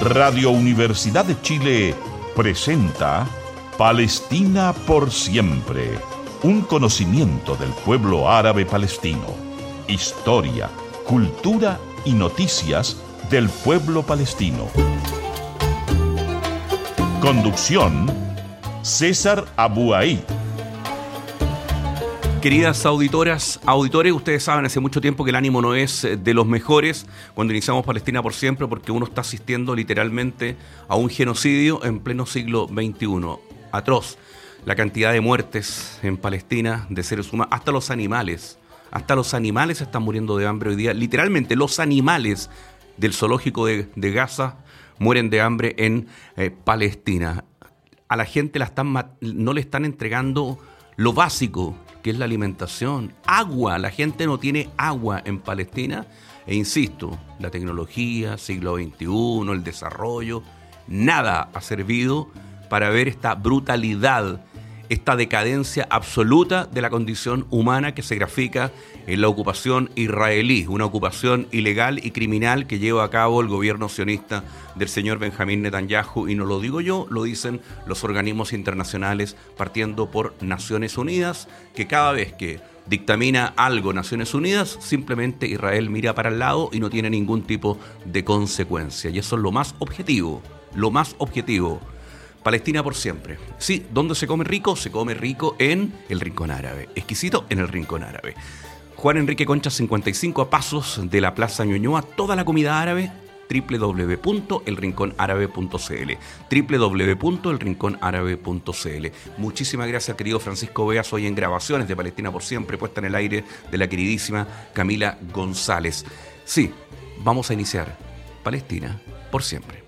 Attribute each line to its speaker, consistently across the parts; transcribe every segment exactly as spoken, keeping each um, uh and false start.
Speaker 1: Radio Universidad de Chile presenta Palestina por siempre. Un conocimiento del pueblo árabe palestino. Historia, cultura y noticias del pueblo palestino. Conducción: César Abuaid.
Speaker 2: Queridas auditoras, auditores, ustedes saben hace mucho tiempo que el ánimo no es de los mejores cuando iniciamos Palestina por siempre, porque uno está asistiendo literalmente a un genocidio en pleno siglo veintiuno. Atroz la cantidad de muertes en Palestina de seres humanos, hasta los animales, hasta los animales están muriendo de hambre hoy día. Literalmente los animales del zoológico de, de Gaza mueren de hambre en eh, Palestina. A la gente la están, no le están entregando lo básico, que es la alimentación, agua. La gente no tiene agua en Palestina. E insisto, la tecnología, siglo veintiuno, el desarrollo, nada ha servido para ver esta brutalidad, esta decadencia absoluta de la condición humana que se grafica en la ocupación israelí, una ocupación ilegal y criminal que lleva a cabo el gobierno sionista del señor Benjamín Netanyahu, y no lo digo yo, lo dicen los organismos internacionales, partiendo por Naciones Unidas, que cada vez que dictamina algo Naciones Unidas, simplemente Israel mira para el lado y no tiene ningún tipo de consecuencia, y eso es lo más objetivo, lo más objetivo. Palestina por siempre. Sí, ¿dónde se come rico? Se come rico en el Rincón Árabe. Exquisito en el Rincón Árabe. Juan Enrique Concha cincuenta y cinco, a pasos de la Plaza Ñuñoa. Toda la comida árabe, doble u doble u doble u punto el rincón árabe punto c l. doble u doble u doble u punto el rincón árabe punto c l. Muchísimas gracias, querido Francisco Beas, hoy en grabaciones de Palestina por siempre, puesta en el aire de la queridísima Camila González. Sí, vamos a iniciar Palestina por siempre.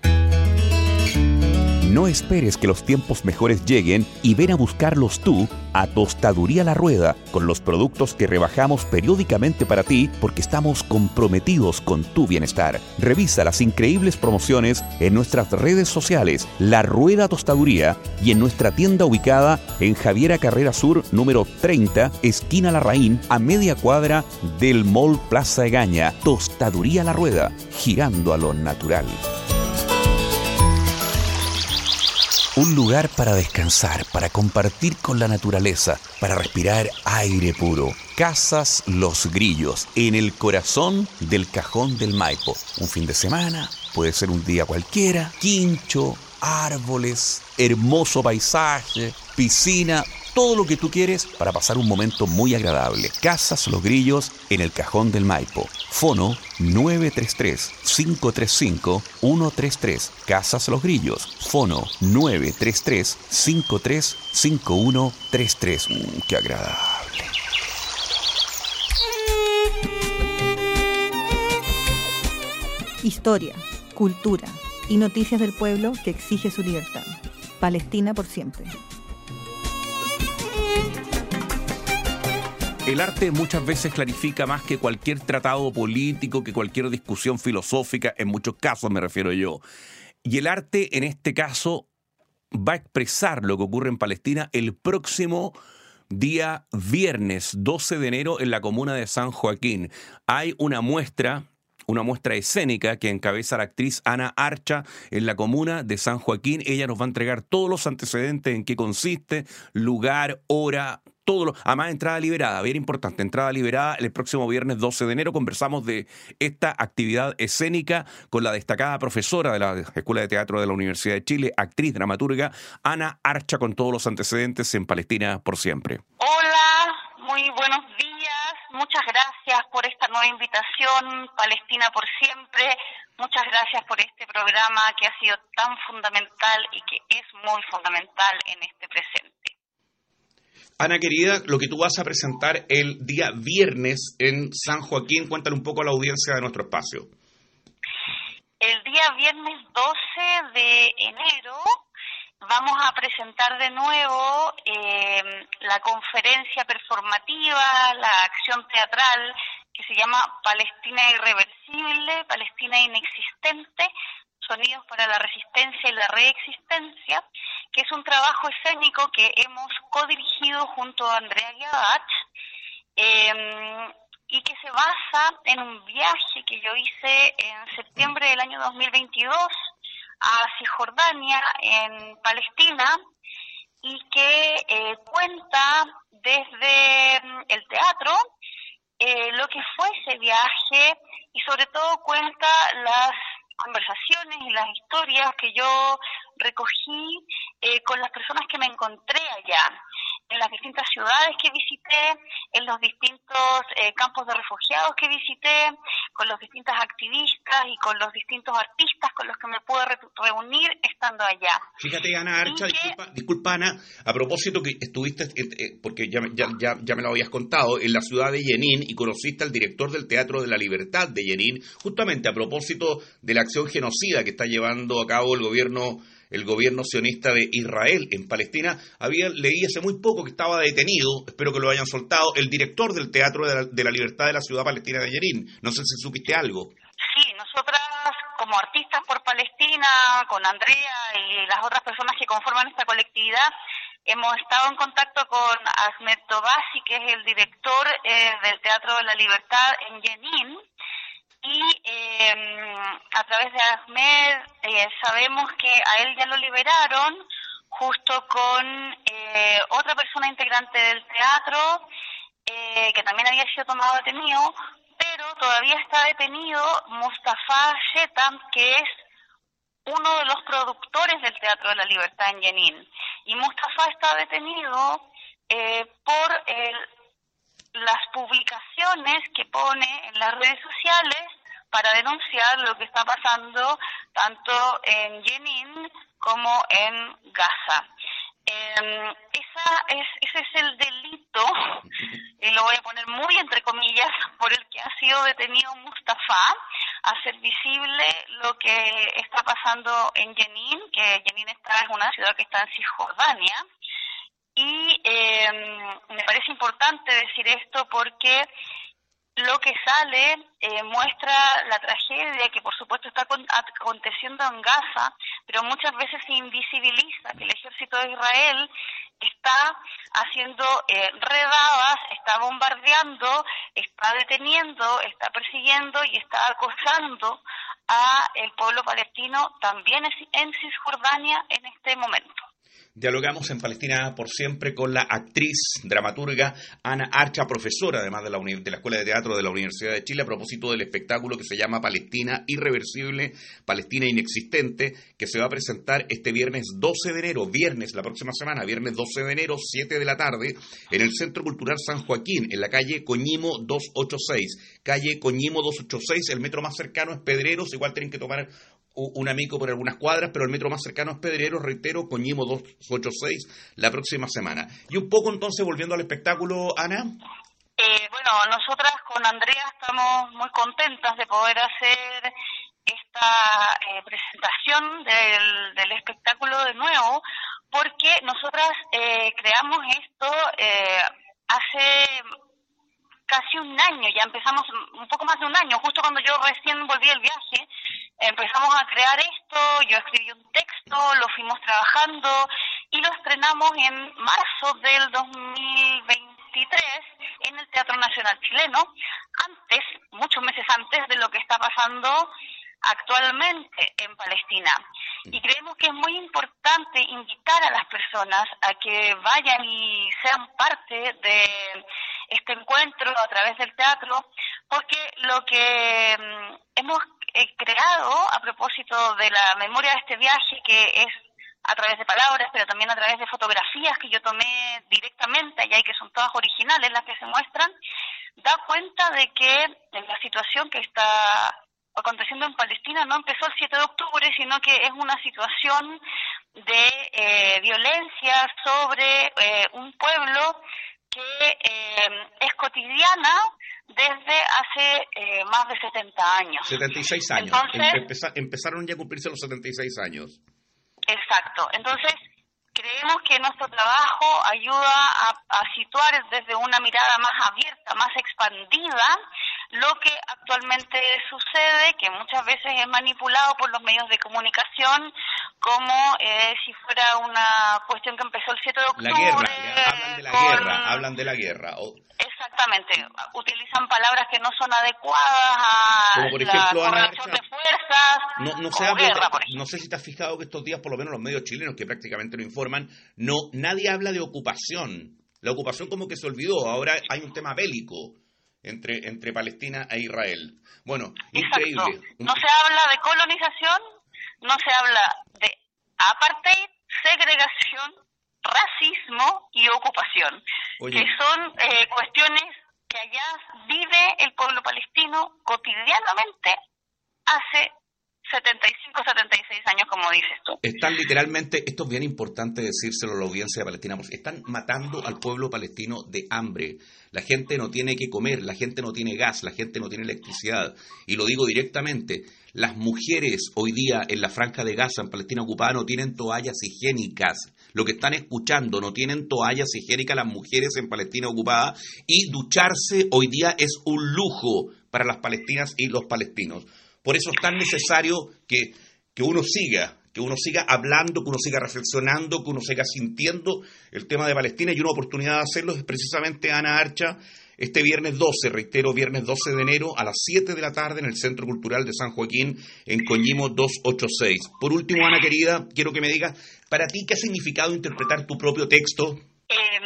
Speaker 3: No esperes que los tiempos mejores lleguen y ven a buscarlos tú a Tostaduría La Rueda, con los productos que rebajamos periódicamente para ti porque estamos comprometidos con tu bienestar. Revisa las increíbles promociones en nuestras redes sociales, La Rueda Tostaduría, y en nuestra tienda ubicada en Javiera Carrera Sur, número treinta, esquina Larraín, a media cuadra del Mall Plaza Egaña. Tostaduría La Rueda, girando a lo natural. Un lugar para descansar, para compartir con la naturaleza, para respirar aire puro. Casas Los Grillos, en el corazón del Cajón del Maipo. Un fin de semana, puede ser un día cualquiera, quincho, árboles, hermoso paisaje, piscina, todo lo que tú quieres para pasar un momento muy agradable. Casas Los Grillos, en el Cajón del Maipo. Fono nueve tres tres, cinco tres cinco, uno tres tres. Casas Los Grillos. Fono nueve tres tres, cinco tres cinco, uno tres tres. Mm, ¡Qué agradable!
Speaker 4: Historia, cultura y noticias del pueblo que exige su libertad. Palestina por siempre.
Speaker 2: El arte muchas veces clarifica más que cualquier tratado político, que cualquier discusión filosófica, en muchos casos me refiero yo. Y el arte, en este caso, va a expresar lo que ocurre en Palestina el próximo día viernes doce de enero en la comuna de San Joaquín. Hay una muestra... una muestra escénica que encabeza la actriz Ana Archa en la comuna de San Joaquín. Ella nos va a entregar todos los antecedentes, en qué consiste, lugar, hora, todo lo... Además, entrada liberada, bien importante, entrada liberada el próximo viernes doce de enero. Conversamos de esta actividad escénica con la destacada profesora de la Escuela de Teatro de la Universidad de Chile, actriz, dramaturga, Ana Archa, con todos los antecedentes en Palestina por siempre.
Speaker 5: Hola, muy buenos días. Muchas gracias por esta nueva invitación, Palestina por siempre. Muchas gracias por este programa que ha sido tan fundamental y que es muy fundamental en este presente.
Speaker 2: Ana querida, lo que tú vas a presentar el día viernes en San Joaquín, cuéntale un poco a la audiencia de nuestro espacio.
Speaker 5: El día viernes doce de enero vamos a presentar de nuevo eh, la conferencia performativa, la acción teatral que se llama Palestina Irreversible, Palestina Inexistente, Sonidos para la Resistencia y la Reexistencia, que es un trabajo escénico que hemos codirigido junto a Andrea Guiadach, eh, y que se basa en un viaje que yo hice en septiembre del año dos mil veintidós a Cisjordania en Palestina y que eh, cuenta desde el teatro eh, lo que fue ese viaje y sobre todo cuenta las conversaciones y las historias que yo recogí eh, con las personas que me encontré allá, en las distintas ciudades que visité, en los distintos eh, campos de refugiados que visité, con los distintos activistas y con los distintos artistas con los que me pude re- reunir estando allá.
Speaker 6: Fíjate, Ana Archa,
Speaker 5: que...
Speaker 6: disculpa, disculpa, Ana, a propósito que estuviste, eh, eh, porque ya, ya, ya, ya me lo habías contado, en la ciudad de Jenin y conociste al director del Teatro de la Libertad de Jenin, justamente a propósito de la acción genocida que está llevando a cabo el gobierno el gobierno sionista de Israel en Palestina. Había leí hace muy poco que estaba detenido, espero que lo hayan soltado, el director del Teatro de la, de la Libertad de la ciudad palestina de Jenin. No sé si supiste algo.
Speaker 5: Sí, nosotras como artistas por Palestina, con Andrea y las otras personas que conforman esta colectividad, hemos estado en contacto con Ahmed Tobasi, que es el director eh, del Teatro de la Libertad en Jenin, y eh, a través de Ahmed eh, sabemos que a él ya lo liberaron justo con eh, otra persona integrante del teatro eh, que también había sido tomado detenido, pero todavía está detenido Mustafa Shetam, que es uno de los productores del Teatro de la Libertad en Jenin, y Mustafa está detenido eh, por el las publicaciones que pone en las redes sociales para denunciar lo que está pasando tanto en Jenin como en Gaza. Eh, esa es, ese es el delito, y lo voy a poner muy entre comillas, por el que ha sido detenido Mustafa, hacer visible lo que está pasando en Jenin, que Jenin está, es una ciudad que está en Cisjordania. Y eh, me parece importante decir esto porque lo que sale eh, muestra la tragedia que por supuesto está aconteciendo en Gaza, pero muchas veces se invisibiliza que el ejército de Israel está haciendo eh, redadas, está bombardeando, está deteniendo, está persiguiendo y está acosando a el pueblo palestino también en Cisjordania en este momento.
Speaker 6: Dialogamos en Palestina por siempre con la actriz, dramaturga Ana Archa, profesora además de la, uni- de la Escuela de Teatro de la Universidad de Chile, a propósito del espectáculo que se llama Palestina Irreversible, Palestina Inexistente, que se va a presentar este viernes doce de enero, viernes la próxima semana, viernes doce de enero, siete de la tarde, en el Centro Cultural San Joaquín, en la calle Coñimo doscientos ochenta y seis. Calle Coñimo doscientos ochenta y seis, el metro más cercano es Pedreros, igual tienen que tomar un amigo por algunas cuadras, pero el metro más cercano es Pedreros, reitero, Coñimo doscientos ochenta y seis, la próxima semana. Y un poco entonces, volviendo al espectáculo, Ana.
Speaker 5: Eh, bueno, nosotras con Andrea estamos muy contentas de poder hacer esta eh, presentación del, del espectáculo de nuevo, porque nosotras eh, creamos esto eh, hace casi un año, ya empezamos un poco más de un año, justo cuando yo recién volví del viaje, empezamos a crear esto, yo escribí un texto, lo fuimos trabajando y lo estrenamos en marzo del dos mil veintitrés en el Teatro Nacional Chileno, antes, muchos meses antes de lo que está pasando actualmente en Palestina. Y creemos que es muy importante invitar a las personas a que vayan y sean parte de este encuentro a través del teatro, porque lo que um, hemos eh, creado a propósito de la memoria de este viaje, que es a través de palabras, pero también a través de fotografías que yo tomé directamente allá y que son todas originales las que se muestran, da cuenta de que la situación que está aconteciendo en Palestina no empezó el siete de octubre, sino que es una situación de eh, violencia sobre eh, un pueblo que eh, es cotidiana desde hace eh, más de setenta años.
Speaker 6: setenta y seis años.
Speaker 5: Entonces,
Speaker 6: Empeza- empezaron ya a cumplirse los setenta y seis años.
Speaker 5: Exacto. Entonces, creemos que nuestro trabajo ayuda a, a situar desde una mirada más abierta, más expandida, lo que actualmente sucede, que muchas veces es manipulado por los medios de comunicación como eh, si fuera una cuestión que empezó el siete de octubre.
Speaker 6: La guerra, ya, hablan de la
Speaker 5: con...
Speaker 6: guerra, hablan de la guerra. Oh.
Speaker 5: Exactamente, utilizan palabras que no son adecuadas a
Speaker 6: Como por
Speaker 5: la
Speaker 6: ejemplo, Ana
Speaker 5: correlación
Speaker 6: Archa,
Speaker 5: de fuerzas.
Speaker 6: no, no se
Speaker 5: o
Speaker 6: habla,
Speaker 5: guerra, por ejemplo.
Speaker 6: no sé si te has fijado que estos días, por lo menos los medios chilenos, que prácticamente lo informan, no, nadie habla de ocupación. La ocupación como que se olvidó. Ahora hay un tema bélico entre, entre Palestina e Israel. Bueno,
Speaker 5: Exacto.
Speaker 6: increíble.
Speaker 5: No se habla de colonización, no se habla de apartheid, segregación, racismo y ocupación,
Speaker 6: Oye.
Speaker 5: que son eh, cuestiones que allá vive el pueblo palestino cotidianamente hace setenta y cinco, setenta y seis años, como dices tú.
Speaker 6: Están literalmente, esto es bien importante decírselo a la audiencia de Palestina, porque están matando al pueblo palestino de hambre. La gente no tiene que comer, la gente no tiene gas, la gente no tiene electricidad. Y lo digo directamente, las mujeres hoy día en la franja de Gaza, en Palestina ocupada, no tienen toallas higiénicas. Lo que están escuchando, no tienen toallas higiénicas las mujeres en Palestina ocupada, y ducharse hoy día es un lujo para las palestinas y los palestinos. Por eso es tan necesario que, que uno siga, que uno siga hablando, que uno siga reflexionando, que uno siga sintiendo el tema de Palestina, y una oportunidad de hacerlo es precisamente, Ana Archa, este viernes doce, reitero, viernes doce de enero a las siete de la tarde en el Centro Cultural de San Joaquín, en Coñimo doscientos ochenta y seis. Por último, Ana querida, quiero que me digas, para ti, ¿qué ha significado interpretar tu propio texto?
Speaker 5: Eh,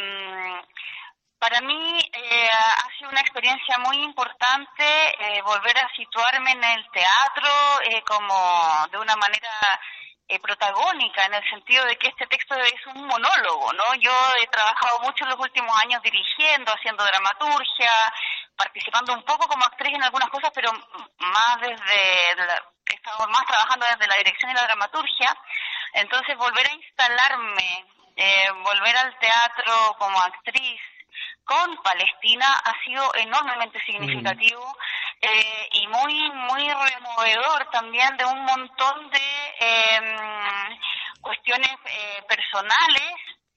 Speaker 5: para mí eh, ha sido una experiencia muy importante eh, volver a situarme en el teatro eh, como de una manera eh, protagónica, en el sentido de que este texto es un monólogo, ¿no? Yo he trabajado mucho en los últimos años dirigiendo, haciendo dramaturgia, participando un poco como actriz en algunas cosas, pero más desde la, he estado más trabajando desde la dirección y la dramaturgia. Entonces volver a instalarme, eh, volver al teatro como actriz con Palestina ha sido enormemente significativo mm. eh, y muy muy removedor también de un montón de eh, cuestiones eh, personales,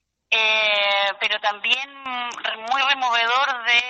Speaker 5: eh, pero también muy removedor de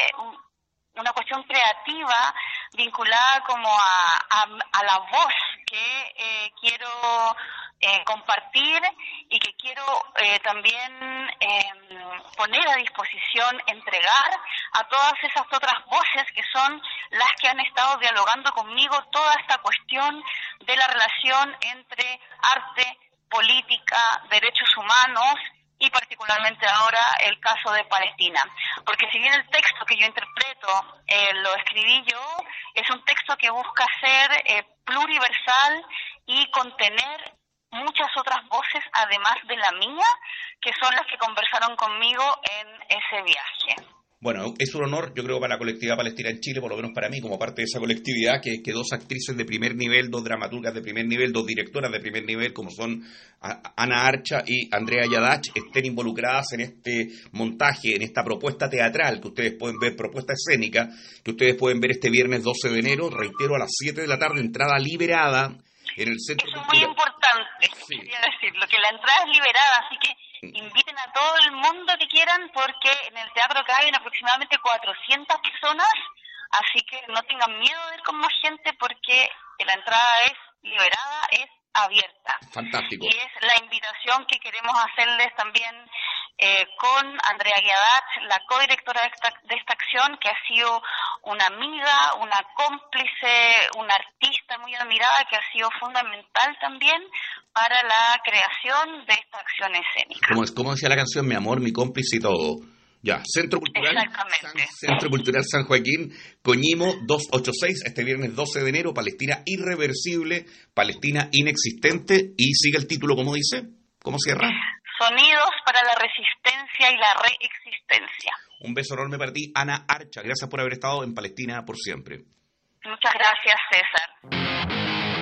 Speaker 5: una cuestión creativa vinculada como a, a, a la voz que eh, quiero eh, compartir y que quiero eh, también eh, poner a disposición, entregar a todas esas otras voces que son las que han estado dialogando conmigo toda esta cuestión de la relación entre arte, política, derechos humanos y particularmente ahora el caso de Palestina. Porque si bien el texto que yo interpreto eh, lo escribí yo, es un texto que busca ser eh, pluriversal y contener muchas otras voces, además de la mía, que son las que conversaron conmigo en ese viaje.
Speaker 6: Bueno, es un honor, yo creo, para la colectividad palestina en Chile, por lo menos para mí, como parte de esa colectividad, que, que dos actrices de primer nivel, dos dramaturgas de primer nivel, dos directoras de primer nivel, como son Ana Archa y Andrea Yadach, estén involucradas en este montaje, en esta propuesta teatral que ustedes pueden ver, propuesta escénica, que ustedes pueden ver este viernes doce de enero, reitero, a las siete de la tarde, entrada liberada en el Centro
Speaker 5: Eso es
Speaker 6: Cultural.
Speaker 5: muy importante, sí. Quería decirlo, que la entrada es liberada, así que inviten a todo el mundo que quieran, porque en el teatro caben aproximadamente cuatrocientas personas, así que no tengan miedo de ir con más gente, porque la entrada es liberada, es abierta.
Speaker 6: Fantástico.
Speaker 5: Y es la invitación que queremos hacerles también eh, con Andrea Guiadat, la codirectora de esta, de esta acción, que ha sido una amiga, una cómplice, una artista muy admirada, que ha sido fundamental también para la creación de esta acción escénica.
Speaker 6: Como, como decía la canción, mi amor, mi cómplice y todo. Ya, Centro Cultural San, Centro Cultural San Joaquín, Coñimo doscientos ochenta y seis, este viernes doce de enero, Palestina irreversible, Palestina inexistente, y sigue el título, ¿cómo dice? ¿Cómo cierra?
Speaker 5: Sonidos para la resistencia y la reexistencia.
Speaker 6: Un beso enorme para ti, Ana Archa, gracias por haber estado en Palestina por siempre.
Speaker 5: Muchas gracias, César.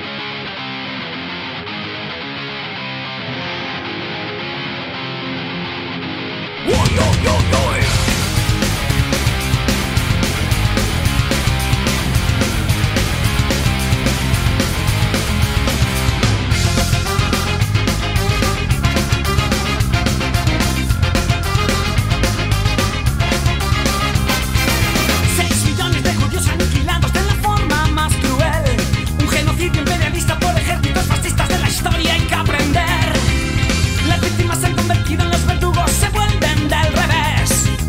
Speaker 7: Seis millones de judíos aniquilados de la forma más cruel. Un genocidio imperialista por ejércitos fascistas de la historia hay que aprender. Las víctimas se han convertido en los verdugos, se vuelven del revés.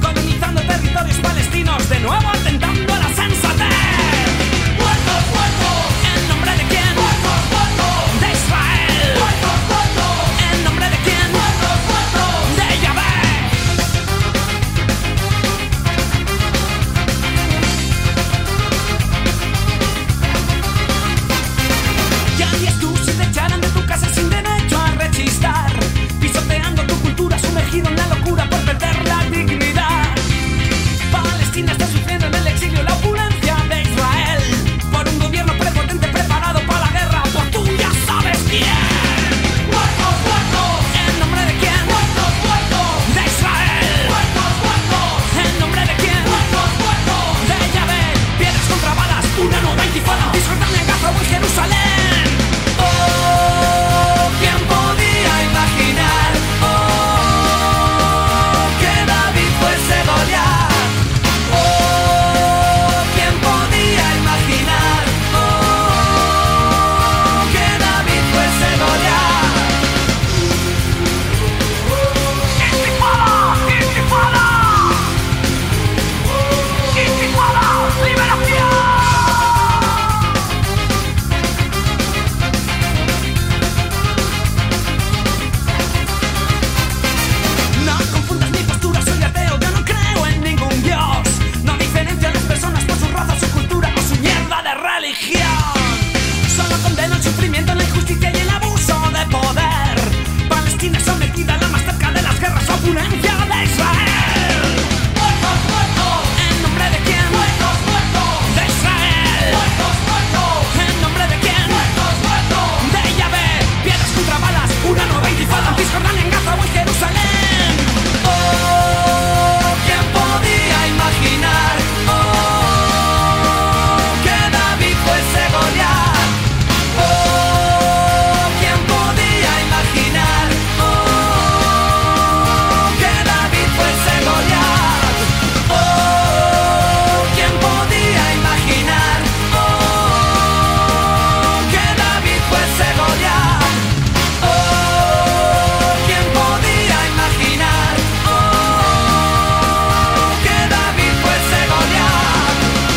Speaker 7: religión. Solo condena el sufrimiento, la injusticia y el abuso de poder. Palestina es sometida a la más cerca de las guerras, opulencia de Israel. ¡Muertos, muertos! ¿En nombre de quién? ¡Muertos, muertos! De Israel. ¡Muertos, muertos! ¿En nombre de quién? ¡Muertos, muertos! De Yahvé. Piedras contra balas, una nueva intifada en Cisjordania, en Gaza o en Jerusalén. Oh, ¿quién podía imaginar? Oh, que David fuese Goliat. Oh, ¿quién podía imaginar? Oh, que David fuese Goliat. Oh, ¿quién podía imaginar? Oh, que David fuese Goliat. Oh, ¿quién podía imaginar? Oh, que David fuese Goliat.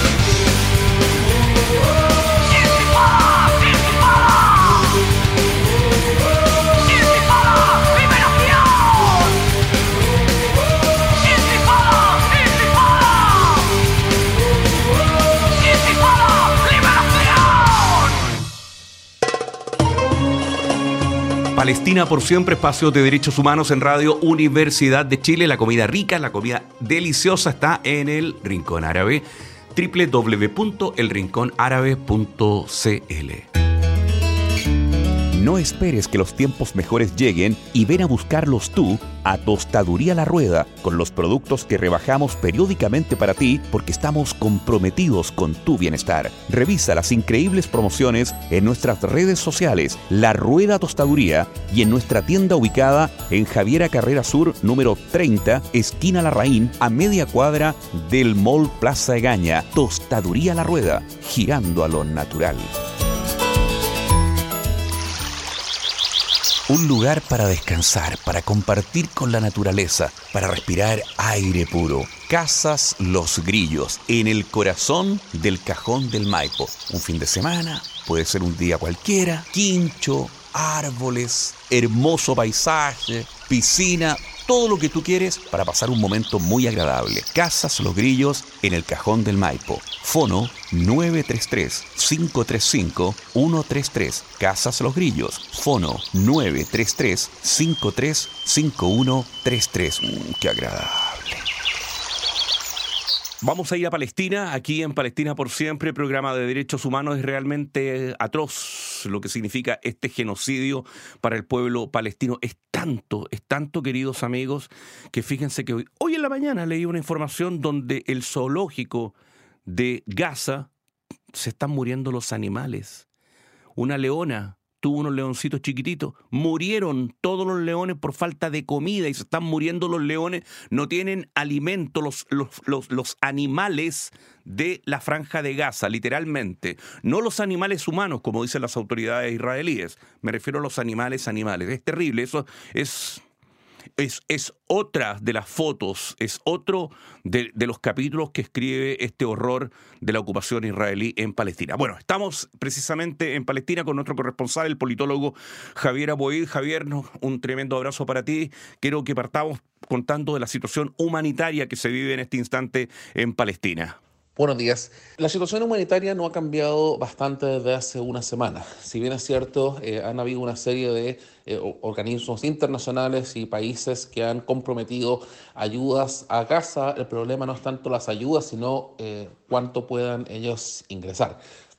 Speaker 7: ¡Intifada! ¡Intifada! ¡Intifada! ¡Liberación! ¡Intifada! ¡Intifada! ¡Intifada! ¡Liberación!
Speaker 2: Palestina por siempre, espacios de derechos humanos en Radio Universidad de Chile. La comida rica, la comida deliciosa está en el Rincón Árabe. doble u doble u doble u punto el rincón árabe punto c l.
Speaker 3: No esperes que los tiempos mejores lleguen y ven a buscarlos tú a Tostaduría La Rueda, con los productos que rebajamos periódicamente para ti porque estamos comprometidos con tu bienestar. Revisa las increíbles promociones en nuestras redes sociales, La Rueda Tostaduría, y en nuestra tienda ubicada en Javiera Carrera Sur, número treinta, esquina Larraín, a media cuadra del Mall Plaza Egaña. Tostaduría La Rueda, girando a lo natural. Un lugar para descansar, para compartir con la naturaleza, para respirar aire puro. Casas Los Grillos, en el corazón del Cajón del Maipo. Un fin de semana, puede ser un día cualquiera, quincho, árboles, hermoso paisaje, piscina, todo lo que tú quieres para pasar un momento muy agradable. Casas Los Grillos, en el Cajón del Maipo. Fono nueve tres tres, cinco tres cinco, uno tres tres. Casas Los Grillos. Fono nueve tres tres, cinco tres cinco, uno tres tres. Mm, ¡qué agradable!
Speaker 2: Vamos a ir a Palestina, aquí en Palestina por siempre, programa de derechos humanos. Es realmente atroz lo que significa este genocidio para el pueblo palestino. Es tanto, es tanto, queridos amigos, que fíjense que hoy, hoy en la mañana leí una información donde el zoológico de Gaza se están muriendo los animales. Una leona tuvo unos leoncitos chiquititos, murieron todos los leones por falta de comida y se están muriendo los leones, no tienen alimento los, los, los, los animales de la Franja de Gaza, literalmente. No los animales humanos, como dicen las autoridades israelíes, me refiero a los animales animales. Es terrible, eso es... Es, es otra de las fotos, es otro de, de los capítulos que escribe este horror de la ocupación israelí en Palestina. Bueno, estamos precisamente en Palestina con nuestro corresponsal, el politólogo Javier Aboid. Javier, un tremendo abrazo para ti. Quiero que partamos contando de la situación humanitaria que se vive en este instante en Palestina.
Speaker 8: Buenos días. La situación humanitaria no ha cambiado bastante desde hace una semana. Si bien es cierto, eh, han habido una serie de eh, organismos internacionales y países que han comprometido ayudas a Gaza, el problema no es tanto las ayudas, sino eh, cuánto puedan ellos ingresar.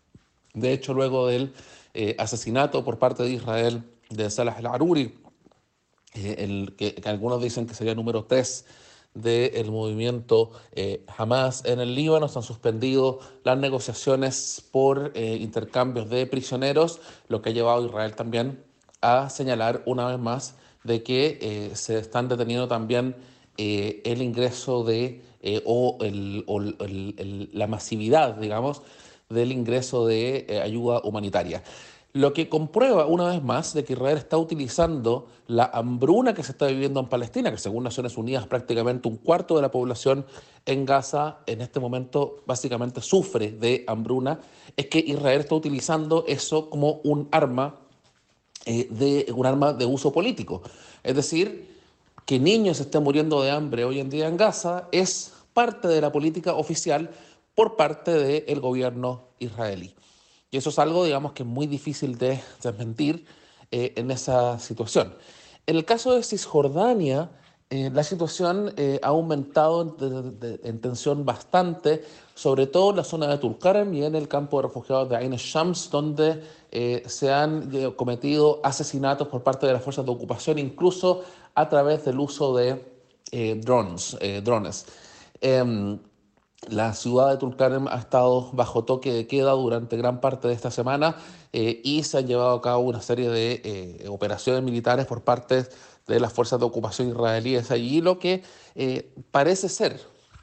Speaker 8: De hecho, luego del eh, asesinato por parte de Israel de Salah al-Aruri, eh, el, que, que algunos dicen que sería número tres, del movimiento eh, Hamas en el Líbano, se han suspendido las negociaciones por eh, intercambios de prisioneros, lo que ha llevado a Israel también a señalar una vez más de que eh, se están deteniendo también eh, el ingreso de eh, o, el, o el, el, la masividad, digamos, del ingreso de eh, ayuda humanitaria. Lo que comprueba una vez más de que Israel está utilizando la hambruna que se está viviendo en Palestina, que según Naciones Unidas prácticamente un cuarto de la población en Gaza en este momento básicamente sufre de hambruna, es que Israel está utilizando eso como un arma, eh, de, un arma de uso político. Es decir, que niños estén muriendo de hambre hoy en día en Gaza es parte de la política oficial por parte del gobierno israelí. Y eso es algo, digamos, que es muy difícil de desmentir eh, en esa situación. En el caso de Cisjordania, eh, la situación eh, ha aumentado en, de, de, en tensión bastante, sobre todo en la zona de Tulkarem y en el campo de refugiados de Ain Shams, donde eh, se han eh, cometido asesinatos por parte de las fuerzas de ocupación, incluso a través del uso de eh, drones, eh, drones. Eh, La ciudad de Tulkarem ha estado bajo toque de queda durante gran parte de esta semana eh, y se han llevado a cabo una serie de eh, operaciones militares por parte de las fuerzas de ocupación israelíes allí, lo que eh, parece ser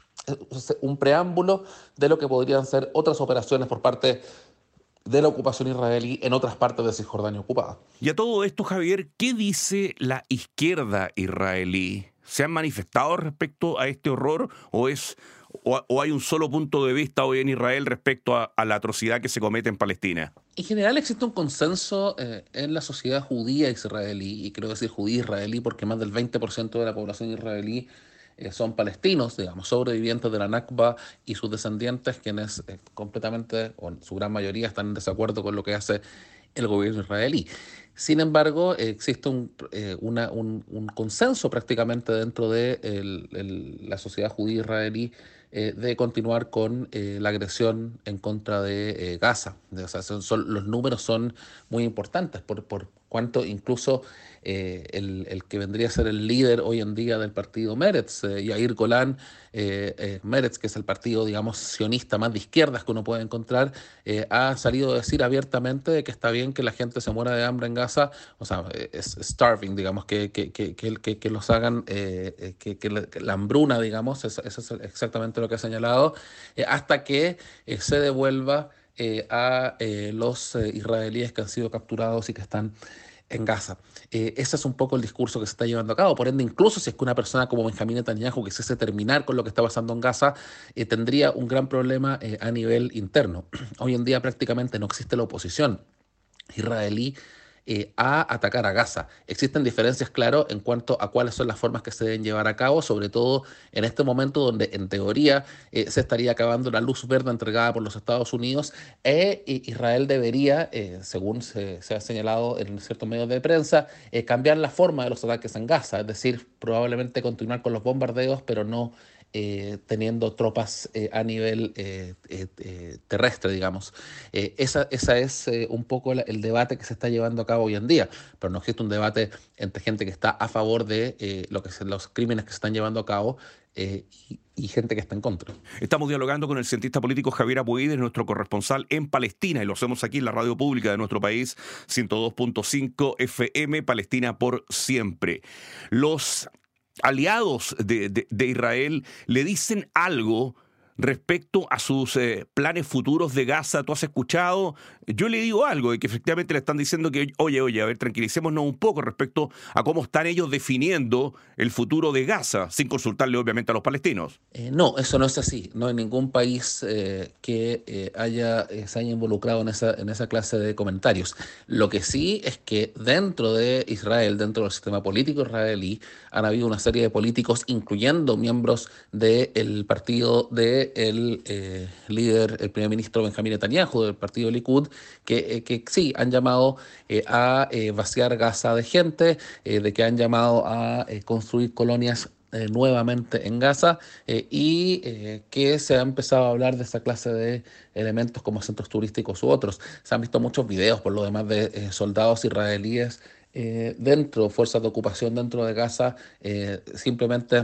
Speaker 8: un preámbulo de lo que podrían ser otras operaciones por parte de la ocupación israelí en otras partes de Cisjordania ocupada.
Speaker 3: Y a todo esto, Javier, ¿qué dice la izquierda israelí? ¿Se han manifestado respecto a este horror o es o, o hay un solo punto de vista hoy en Israel respecto a, a la atrocidad que se comete en Palestina?
Speaker 8: En general existe un consenso eh, en la sociedad judía israelí, y creo decir judía israelí porque más del veinte por ciento de la población israelí eh, son palestinos, digamos, sobrevivientes de la Nakba y sus descendientes, quienes eh, completamente, o en su gran mayoría, están en desacuerdo con lo que hace el gobierno israelí. Sin embargo, eh, existe un, eh, una, un, un consenso prácticamente dentro de el, el, la sociedad judía israelí eh, de continuar con eh, la agresión en contra de eh, Gaza. O sea, son, son, los números son muy importantes por, por cuanto incluso eh, el, el que vendría a ser el líder hoy en día del partido Meretz, eh, Yair Golan, eh, eh, Meretz, que es el partido, digamos, sionista más de izquierdas que uno puede encontrar, eh, ha salido a decir abiertamente que está bien que la gente se muera de hambre en Gaza, o sea, es starving, digamos, que, que, que, que, que los hagan, eh, que, que, la, que la hambruna, digamos, eso, eso es exactamente lo que ha señalado, eh, hasta que eh, se devuelva eh, a eh, los eh, israelíes que han sido capturados y que están en Gaza. Eh, ese es un poco el discurso que se está llevando a cabo. Por ende, incluso si es que una persona como Benjamín Netanyahu quisiese terminar con lo que está pasando en Gaza, eh, tendría un gran problema eh, a nivel interno. Hoy en día prácticamente no existe la oposición israelí eh, a atacar a Gaza. Existen diferencias, claro, en cuanto a cuáles son las formas que se deben llevar a cabo, sobre todo en este momento donde, en teoría, eh, se estaría acabando la luz verde entregada por los Estados Unidos e Israel debería, eh, según se, se ha señalado en ciertos medios de prensa, eh, cambiar la forma de los ataques en Gaza, es decir, probablemente continuar con los bombardeos, pero no Eh, teniendo tropas eh, a nivel eh, eh, eh, terrestre, digamos. Eh, esa, esa es eh, un poco la, el debate que se está llevando a cabo hoy en día, pero no existe un debate entre gente que está a favor de eh, lo que se, los crímenes que se están llevando a cabo eh, y, y gente que está en contra.
Speaker 3: Estamos dialogando con el cientista político Javier Abuides, nuestro corresponsal en Palestina, y lo hacemos aquí en la radio pública de nuestro país, ciento dos punto cinco F M, Palestina por siempre. Los aliados de, de, de Israel le dicen algo respecto a sus eh, planes futuros de Gaza. ¿Tú has escuchado? Yo le digo algo, de que efectivamente le están diciendo que, oye, oye, a ver, tranquilicémonos un poco respecto a cómo están ellos definiendo el futuro de Gaza, sin consultarle obviamente a los palestinos.
Speaker 8: Eh, no, eso no es así. No hay ningún país eh, que eh, haya, eh, se haya involucrado en esa, en esa clase de comentarios. Lo que sí es que dentro de Israel, dentro del sistema político israelí, han habido una serie de políticos, incluyendo miembros del partido de el eh, líder, el primer ministro Benjamín Netanyahu del partido Likud, que, eh, que sí han llamado eh, a eh, vaciar Gaza de gente, eh, de que han llamado a eh, construir colonias eh, nuevamente en Gaza eh, y eh, que se ha empezado a hablar de esa clase de elementos como centros turísticos u otros. Se han visto muchos videos, por lo demás, de eh, soldados israelíes eh, dentro, fuerzas de ocupación dentro de Gaza, eh, simplemente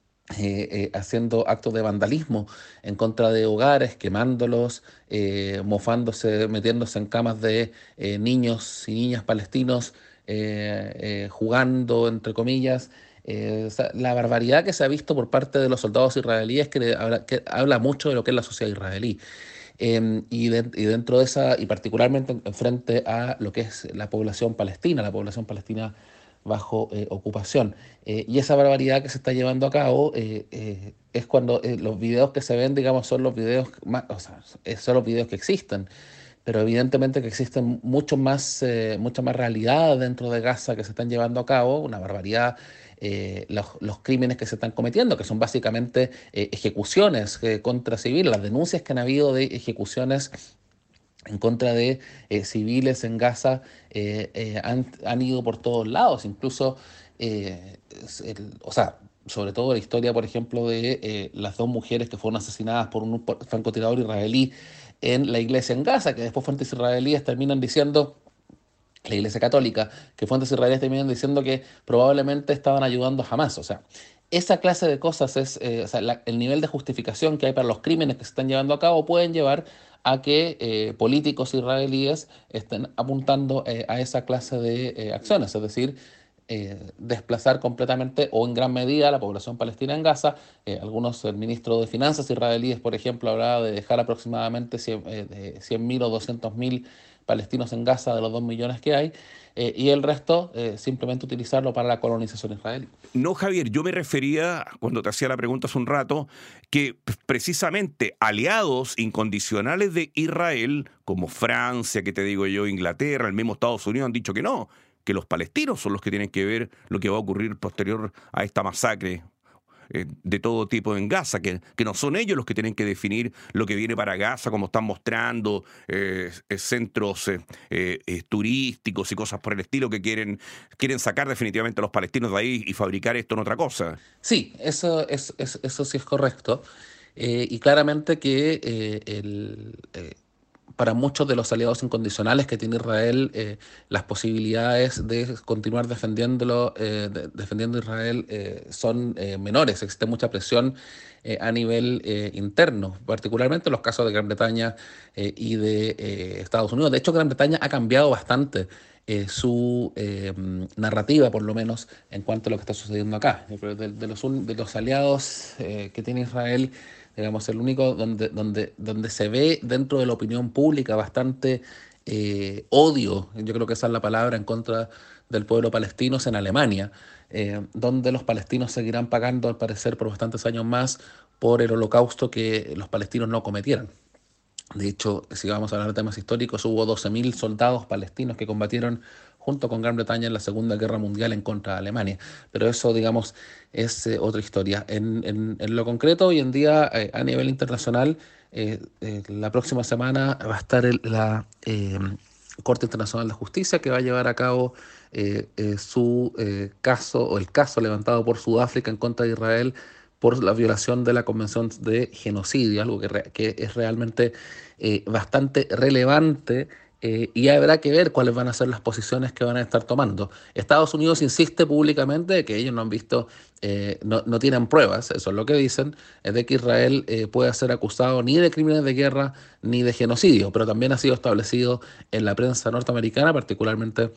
Speaker 8: Eh, eh, haciendo actos de vandalismo en contra de hogares, quemándolos, eh, mofándose, metiéndose en camas de eh, niños y niñas palestinos, eh, eh, jugando, entre comillas. Eh, o sea, la barbaridad que se ha visto por parte de los soldados israelíes que habla, que habla mucho de lo que es la sociedad israelí. Eh, y, de, y dentro de esa, y particularmente en, en frente a lo que es la población palestina, la población palestina bajo eh, ocupación. Eh, y esa barbaridad que se está llevando a cabo eh, eh, es cuando eh, los videos que se ven, digamos, son los videos más, o sea, son los videos que existen. Pero evidentemente que existen mucho más, eh, mucha más realidad dentro de Gaza que se están llevando a cabo, una barbaridad, eh, los, los crímenes que se están cometiendo, que son básicamente eh, ejecuciones eh, contra civiles, las denuncias que han habido de ejecuciones en contra de eh, civiles en Gaza eh, eh, han, han ido por todos lados, incluso, eh, el, o sea, sobre todo la historia, por ejemplo, de eh, las dos mujeres que fueron asesinadas por un francotirador israelí en la iglesia en Gaza, que después fuentes israelíes terminan diciendo, la iglesia católica, que fuentes israelíes terminan diciendo que probablemente estaban ayudando a Hamas. O sea, esa clase de cosas es, eh, o sea, la, el nivel de justificación que hay para los crímenes que se están llevando a cabo pueden llevar a que eh, políticos israelíes estén apuntando eh, a esa clase de eh, acciones, es decir, eh, desplazar completamente o en gran medida a la población palestina en Gaza. Eh, algunos, el ministro de Finanzas israelíes, por ejemplo, hablaba de dejar aproximadamente cien mil o doscientos mil palestinos en Gaza de los dos millones que hay, eh, y el resto eh, simplemente utilizarlo para la colonización israelí.
Speaker 2: No, Javier, yo me refería, cuando te hacía la pregunta hace un rato, que precisamente aliados incondicionales de Israel, como Francia, que te digo yo, Inglaterra, el mismo Estados Unidos, han dicho que no, que los palestinos son los que tienen que ver lo que va a ocurrir posterior a esta masacre eh, de todo tipo en Gaza, que, que no son ellos los que tienen que definir lo que viene para Gaza, como están mostrando eh, eh, centros eh, eh, turísticos y cosas por el estilo, que quieren, quieren sacar definitivamente a los palestinos de ahí y fabricar esto en otra cosa.
Speaker 8: Sí, eso, es, es, eso sí es correcto. Eh, y claramente que eh, el... Eh, para muchos de los aliados incondicionales que tiene Israel, eh, las posibilidades de continuar defendiéndolo, eh, de, defendiendo Israel eh, son eh, menores. Existe mucha presión eh, a nivel eh, interno, particularmente en los casos de Gran Bretaña eh, y de eh, Estados Unidos. De hecho, Gran Bretaña ha cambiado bastante eh, su eh, narrativa, por lo menos, en cuanto a lo que está sucediendo acá. De, de, los, de los aliados eh, que tiene Israel, digamos, el único donde, donde, donde se ve dentro de la opinión pública bastante eh, odio, yo creo que esa es la palabra, en contra del pueblo palestino, es en Alemania, eh, donde los palestinos seguirán pagando, al parecer, por bastantes años más por el holocausto que los palestinos no cometieran. De hecho, si vamos a hablar de temas históricos, hubo doce mil soldados palestinos que combatieron junto con Gran Bretaña en la Segunda Guerra Mundial en contra de Alemania. Pero eso, digamos, es eh, otra historia. En, en, en lo concreto, hoy en día, eh, a nivel internacional, eh, eh, la próxima semana va a estar el, la eh, Corte Internacional de Justicia, que va a llevar a cabo eh, eh, su eh, caso, o el caso levantado por Sudáfrica en contra de Israel por la violación de la Convención de Genocidio, algo que, re, que es realmente eh, bastante relevante. Eh, y habrá que ver cuáles van a ser las posiciones que van a estar tomando. Estados Unidos insiste públicamente que ellos no han visto, eh, no, no tienen pruebas, eso es lo que dicen, es de que Israel eh, pueda ser acusado ni de crímenes de guerra ni de genocidio, pero también ha sido establecido en la prensa norteamericana, particularmente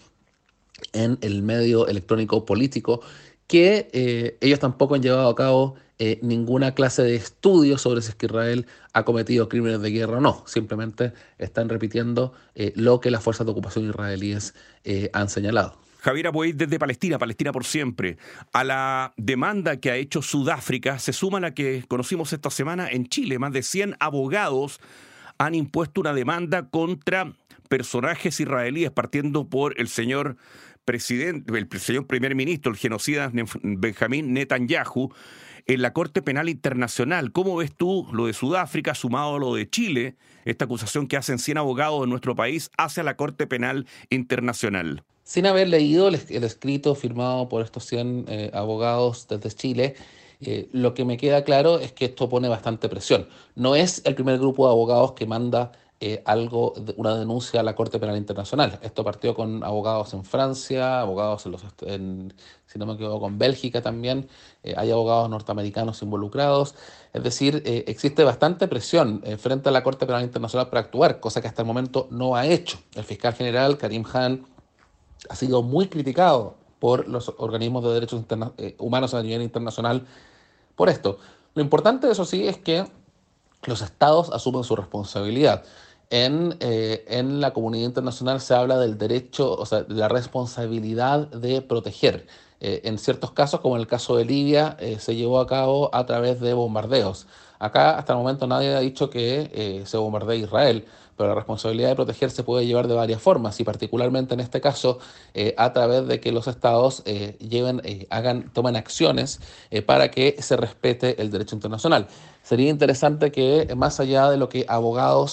Speaker 8: en el medio electrónico político, que eh, ellos tampoco han llevado a cabo Eh, ninguna clase de estudio sobre si es que Israel ha cometido crímenes de guerra o no. Simplemente están repitiendo eh, lo que las fuerzas de ocupación israelíes eh, han señalado.
Speaker 2: Javier Abuey, desde Palestina, Palestina por siempre. A la demanda que ha hecho Sudáfrica se suma la que conocimos esta semana en Chile. Más de cien abogados han impuesto una demanda contra personajes israelíes, partiendo por el señor presidente, el señor primer ministro, el genocida Benjamín Netanyahu, en la Corte Penal Internacional. ¿Cómo ves tú lo de Sudáfrica sumado a lo de Chile, esta acusación que hacen cien abogados de nuestro país hacia la Corte Penal Internacional?
Speaker 8: Sin haber leído el, el escrito firmado por estos cien eh, abogados desde Chile, eh, lo que me queda claro es que esto pone bastante presión. No es el primer grupo de abogados que manda eh, algo, una denuncia a la Corte Penal Internacional. Esto partió con abogados en Francia, abogados en los en, si no me equivoco, con Bélgica también, eh, hay abogados norteamericanos involucrados. Es decir, eh, existe bastante presión eh, frente a la Corte Penal Internacional para actuar, cosa que hasta el momento no ha hecho. El fiscal general, Karim Khan, ha sido muy criticado por los organismos de derechos interna- eh, humanos a nivel internacional por esto. Lo importante, eso sí, es que los estados asumen su responsabilidad. En, eh, en la comunidad internacional se habla del derecho, o sea, de la responsabilidad de proteger. Eh, en ciertos casos, como en el caso de Libia, eh, se llevó a cabo a través de bombardeos. Acá, hasta el momento, nadie ha dicho que eh, se bombardee Israel, pero la responsabilidad de proteger se puede llevar de varias formas, y particularmente en este caso, eh, a través de que los estados eh, lleven, eh, hagan, tomen acciones eh, para que se respete el derecho internacional. Sería interesante que, más allá de lo que abogados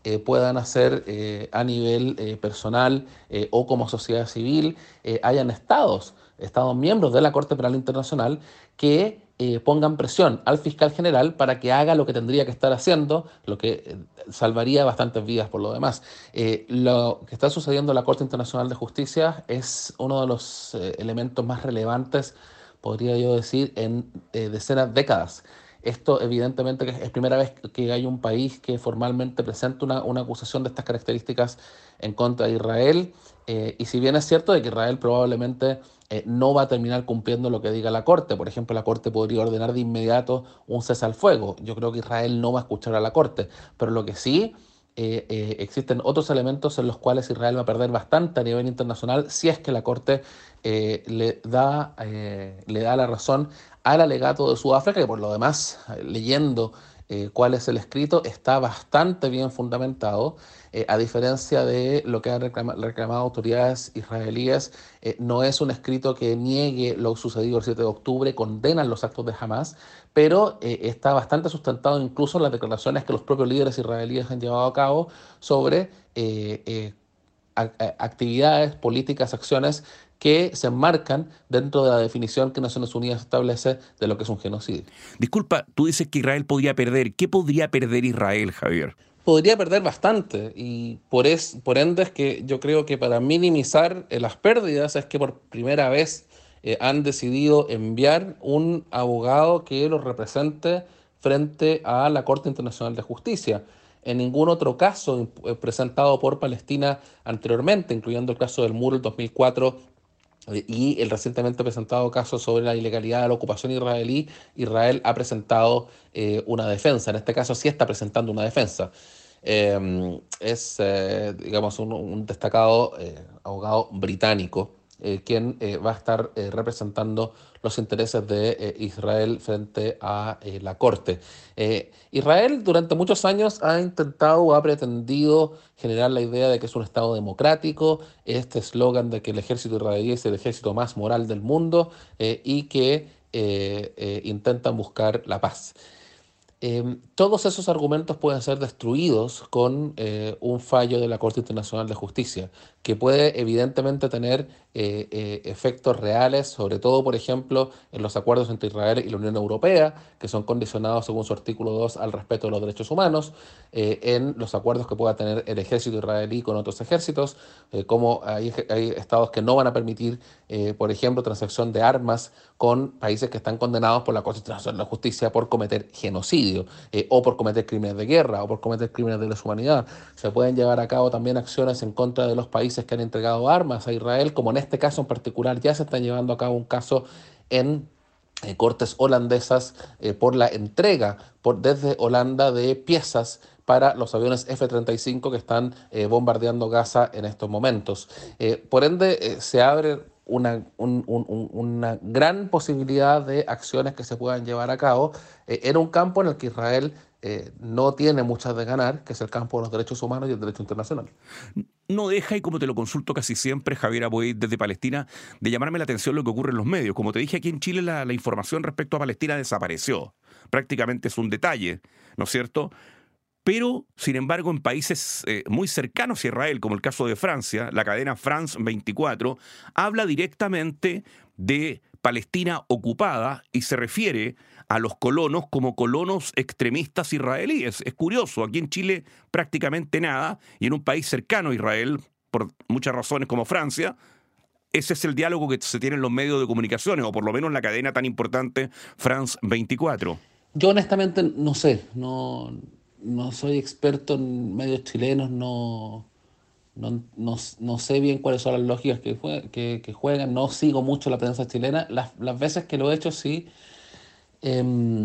Speaker 8: eh, puedan hacer eh, a nivel eh, personal eh, o como sociedad civil, eh, hayan estados, estados miembros de la Corte Penal Internacional que eh, pongan presión al fiscal general para que haga lo que tendría que estar haciendo, lo que eh, salvaría bastantes vidas por lo demás. Eh, lo que está sucediendo en la Corte Internacional de Justicia es uno de los eh, elementos más relevantes, podría yo decir, en eh, decenas de décadas. Esto evidentemente que es primera vez que hay un país que formalmente presenta una, una acusación de estas características en contra de Israel, eh, y si bien es cierto de que Israel probablemente eh, no va a terminar cumpliendo lo que diga la Corte, por ejemplo la Corte podría ordenar de inmediato un cese al fuego, yo creo que Israel no va a escuchar a la Corte, pero lo que sí eh, eh, existen otros elementos en los cuales Israel va a perder bastante a nivel internacional si es que la Corte eh, le, da, eh, le da la razón al alegato de Sudáfrica, que por lo demás, leyendo eh, cuál es el escrito, está bastante bien fundamentado, eh, a diferencia de lo que han reclama, reclamado autoridades israelíes, eh, no es un escrito que niegue lo sucedido el siete de octubre, condenan los actos de Hamas, pero eh, está bastante sustentado incluso en las declaraciones que los propios líderes israelíes han llevado a cabo sobre eh, eh, actividades, políticas, acciones que se enmarcan dentro de la definición que Naciones Unidas establece de lo que es un genocidio.
Speaker 3: Disculpa, tú dices que Israel podría perder. ¿Qué podría perder Israel, Javier?
Speaker 8: Podría perder bastante y por, es, por ende es que yo creo que para minimizar eh, las pérdidas es que por primera vez eh, han decidido enviar un abogado que los represente frente a la Corte Internacional de Justicia. En ningún otro caso eh, presentado por Palestina anteriormente, incluyendo el caso del muro del dos mil cuatro y el recientemente presentado caso sobre la ilegalidad de la ocupación israelí, Israel ha presentado eh, una defensa. En este caso sí está presentando una defensa. Eh, es, eh, digamos, un, un destacado eh, abogado británico eh, quien eh, va a estar eh, representando los intereses de eh, Israel frente a eh, la Corte. Eh, Israel durante muchos años ha intentado o ha pretendido generar la idea de que es un Estado democrático, este eslogan de que el ejército israelí es el ejército más moral del mundo eh, y que eh, eh, intentan buscar la paz. Eh, todos esos argumentos pueden ser destruidos con eh, un fallo de la Corte Internacional de Justicia, que puede evidentemente tener eh, eh, efectos reales, sobre todo, por ejemplo, en los acuerdos entre Israel y la Unión Europea, que son condicionados, según su artículo dos, al respeto de los derechos humanos, eh, en los acuerdos que pueda tener el ejército israelí con otros ejércitos, eh, como hay, hay estados que no van a permitir, eh, por ejemplo, transacción de armas con países que están condenados por la Corte Internacional de Justicia por cometer genocidio, eh, o por cometer crímenes de guerra, o por cometer crímenes de lesa humanidad. Se pueden llevar a cabo también acciones en contra de los países que han entregado armas a Israel, como en este caso en particular ya se está llevando a cabo un caso en eh, cortes holandesas eh, por la entrega por, desde Holanda de piezas para los aviones F treinta y cinco que están eh, bombardeando Gaza en estos momentos. Eh, por ende, eh, se abre una, un, un, una gran posibilidad de acciones que se puedan llevar a cabo eh, en un campo en el que Israel eh, no tiene muchas de ganar, que es el campo de los derechos humanos y el derecho internacional.
Speaker 3: No deja, y como te lo consulto casi siempre, Javier Aboid, desde Palestina, de llamarme la atención lo que ocurre en los medios. Como te dije, aquí en Chile la, la información respecto a Palestina desapareció. Prácticamente es un detalle, ¿no es cierto? Pero, sin embargo, en países eh, muy cercanos a Israel, como el caso de Francia, la cadena France veinticuatro habla directamente de Palestina ocupada y se refiere a los colonos como colonos extremistas israelíes. Es curioso, aquí en Chile prácticamente nada, y en un país cercano a Israel, por muchas razones como Francia, ese es el diálogo que se tiene en los medios de comunicaciones, o por lo menos la cadena tan importante France veinticuatro.
Speaker 8: Yo honestamente no sé, no... No soy experto en medios chilenos, no, no, no, no sé bien cuáles son las lógicas que, que, que juegan, no sigo mucho la prensa chilena. Las, las veces que lo he hecho sí, eh,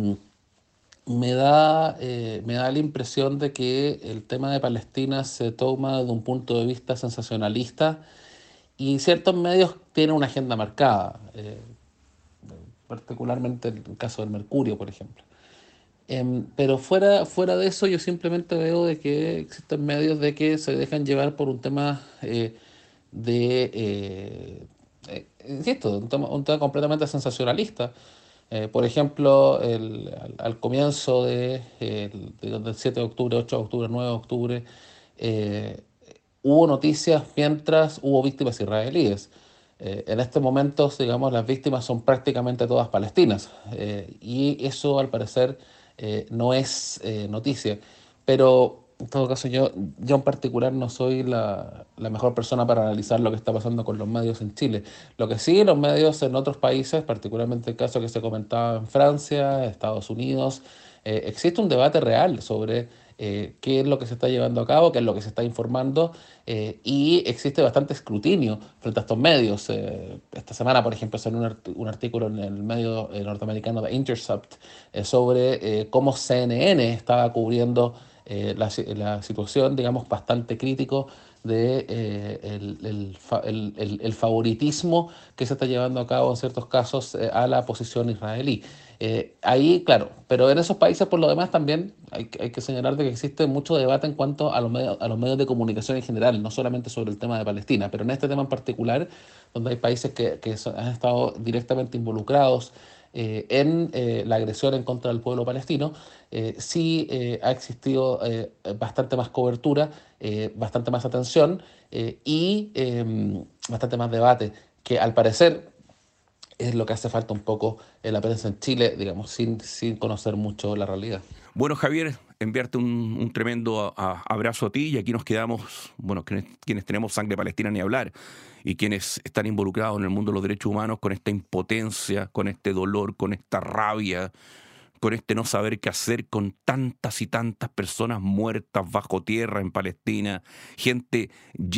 Speaker 8: me, da, eh, me da la impresión de que el tema de Palestina se toma desde un punto de vista sensacionalista y ciertos medios tienen una agenda marcada, eh, particularmente el caso del Mercurio, por ejemplo. Eh, pero fuera, fuera de eso, yo simplemente veo de que existen medios de que se dejan llevar por un tema eh, de, eh, eh, insisto, un tema, un tema completamente sensacionalista. Eh, por ejemplo, el, al, al comienzo de, el, de, del siete de octubre, ocho de octubre, nueve de octubre, eh, hubo noticias mientras hubo víctimas israelíes. Eh, en estos momentos, digamos, las víctimas son prácticamente todas palestinas, eh, y eso al parecer eh, no es eh, noticia. Pero en todo caso yo, yo en particular no soy la, la mejor persona para analizar lo que está pasando con los medios en Chile. Lo que sí, los medios en otros países, particularmente el caso que se comentaba en Francia, Estados Unidos, eh, existe un debate real sobre eh, qué es lo que se está llevando a cabo, qué es lo que se está informando, eh, y existe bastante escrutinio frente a estos medios. Eh, esta semana, por ejemplo, salió un, art un artículo en el medio eh, norteamericano de Intercept eh, sobre eh, cómo C N N estaba cubriendo eh, la, la situación, digamos, bastante crítico de eh, el, el, el, el, el favoritismo que se está llevando a cabo en ciertos casos eh, a la posición israelí. Eh, ahí, claro, pero en esos países por lo demás también hay, hay que señalar de que existe mucho debate en cuanto a los, medios, a los medios de comunicación en general, no solamente sobre el tema de Palestina, pero en este tema en particular, donde hay países que, que son, han estado directamente involucrados eh, en eh, la agresión en contra del pueblo palestino, eh, sí eh, ha existido eh, bastante más cobertura, eh, bastante más atención eh, y eh, bastante más debate, que al parecer es lo que hace falta un poco en la prensa en Chile, digamos, sin, sin conocer mucho la realidad.
Speaker 2: Bueno, Javier, enviarte un, un tremendo a, a, abrazo a ti, y aquí nos quedamos, bueno, quienes, quienes tenemos sangre palestina ni hablar, y quienes están involucrados en el mundo de los derechos humanos con esta impotencia, con este dolor, con esta rabia, con este no saber qué hacer con tantas y tantas personas muertas bajo tierra en Palestina, gente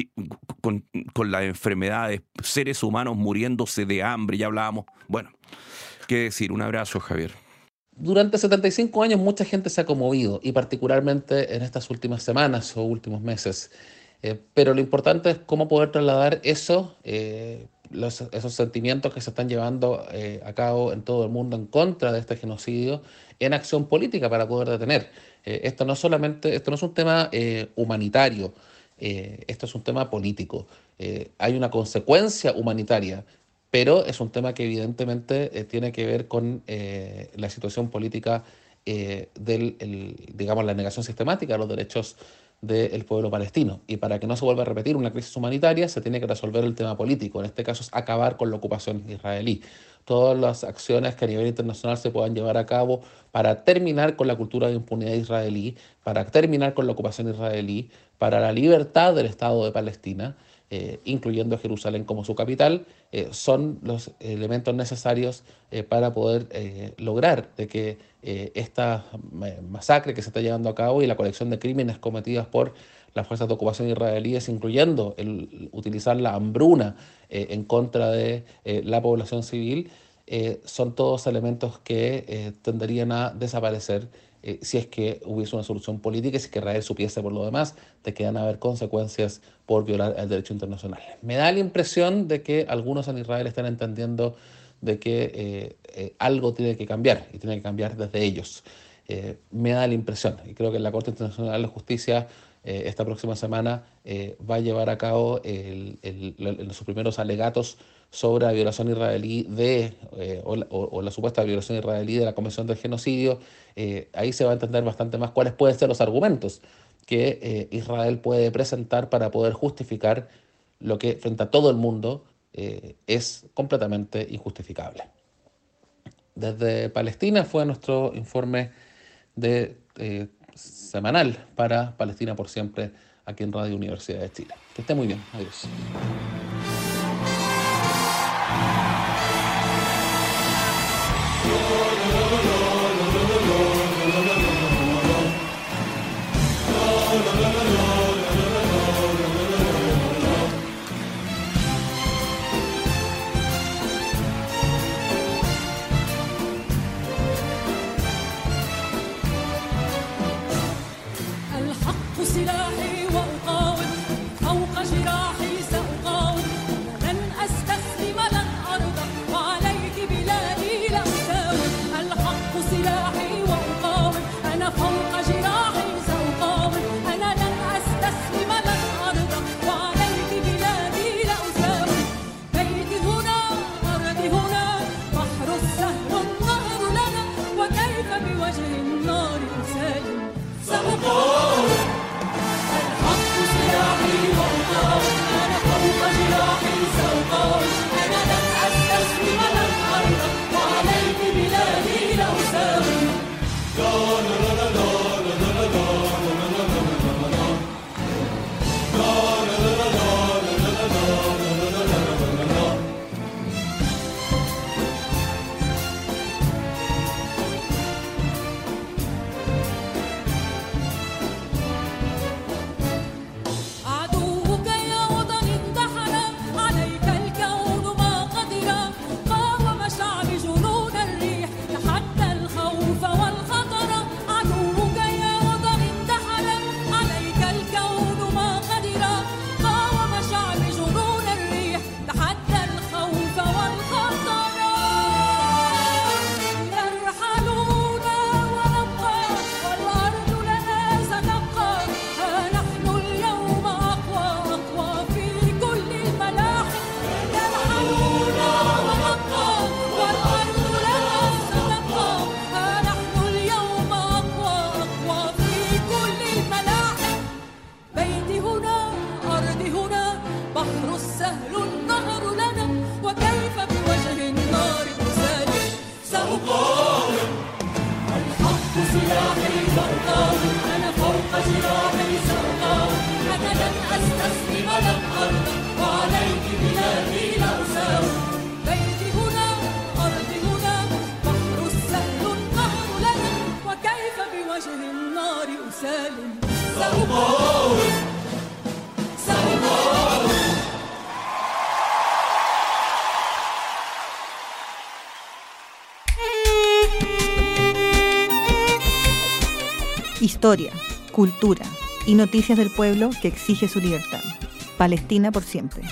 Speaker 2: con, con las enfermedades, seres humanos muriéndose de hambre, ya hablábamos. Bueno, qué decir, un abrazo, Javier.
Speaker 8: Durante setenta y cinco años mucha gente se ha conmovido, y particularmente en estas últimas semanas o últimos meses. Eh, pero lo importante es cómo poder trasladar eso, eh, los, esos sentimientos que se están llevando eh, a cabo en todo el mundo en contra de este genocidio, en acción política para poder detener. Eh, esto no solamente, esto no es un tema eh, humanitario, eh, esto es un tema político. Eh, hay una consecuencia humanitaria, pero es un tema que evidentemente eh, tiene que ver con eh, la situación política eh, del, el, digamos, la negación sistemática de los derechos del pueblo palestino. Y para que no se vuelva a repetir una crisis humanitaria, se tiene que resolver el tema político. En este caso es acabar con la ocupación israelí. Todas las acciones que a nivel internacional se puedan llevar a cabo para terminar con la cultura de impunidad israelí, para terminar con la ocupación israelí, para la libertad del Estado de Palestina, eh, incluyendo Jerusalén como su capital, eh, son los elementos necesarios eh, para poder eh, lograr de que eh, esta masacre que se está llevando a cabo y la colección de crímenes cometidas por las fuerzas de ocupación israelíes, incluyendo el utilizar la hambruna eh, en contra de eh, la población civil, eh, son todos elementos que eh, tenderían a desaparecer eh, si es que hubiese una solución política y si es que Israel supiese por lo demás de que van a haber consecuencias por violar el derecho internacional. Me da la impresión de que algunos en Israel están entendiendo de que eh, eh, algo tiene que cambiar y tiene que cambiar desde ellos. Eh, me da la impresión, y creo que la Corte Internacional de Justicia eh, esta próxima semana eh, va a llevar a cabo el, el, el, sus primeros alegatos sobre la violación israelí de, eh, o, la, o, o la supuesta violación israelí de la Convención del Genocidio. Eh, ahí se va a entender bastante más cuáles pueden ser los argumentos que eh, Israel puede presentar para poder justificar lo que frente a todo el mundo eh, es completamente injustificable. Desde Palestina fue nuestro informe de eh, semanal para Palestina por Siempre, aquí en Radio Universidad de Chile. Que esté muy bien. Adiós.
Speaker 7: الحق سلاحي وأقاوم فوق جراحي سأقاوم
Speaker 4: Historia, cultura y noticias del pueblo que exige su libertad. Palestina por siempre.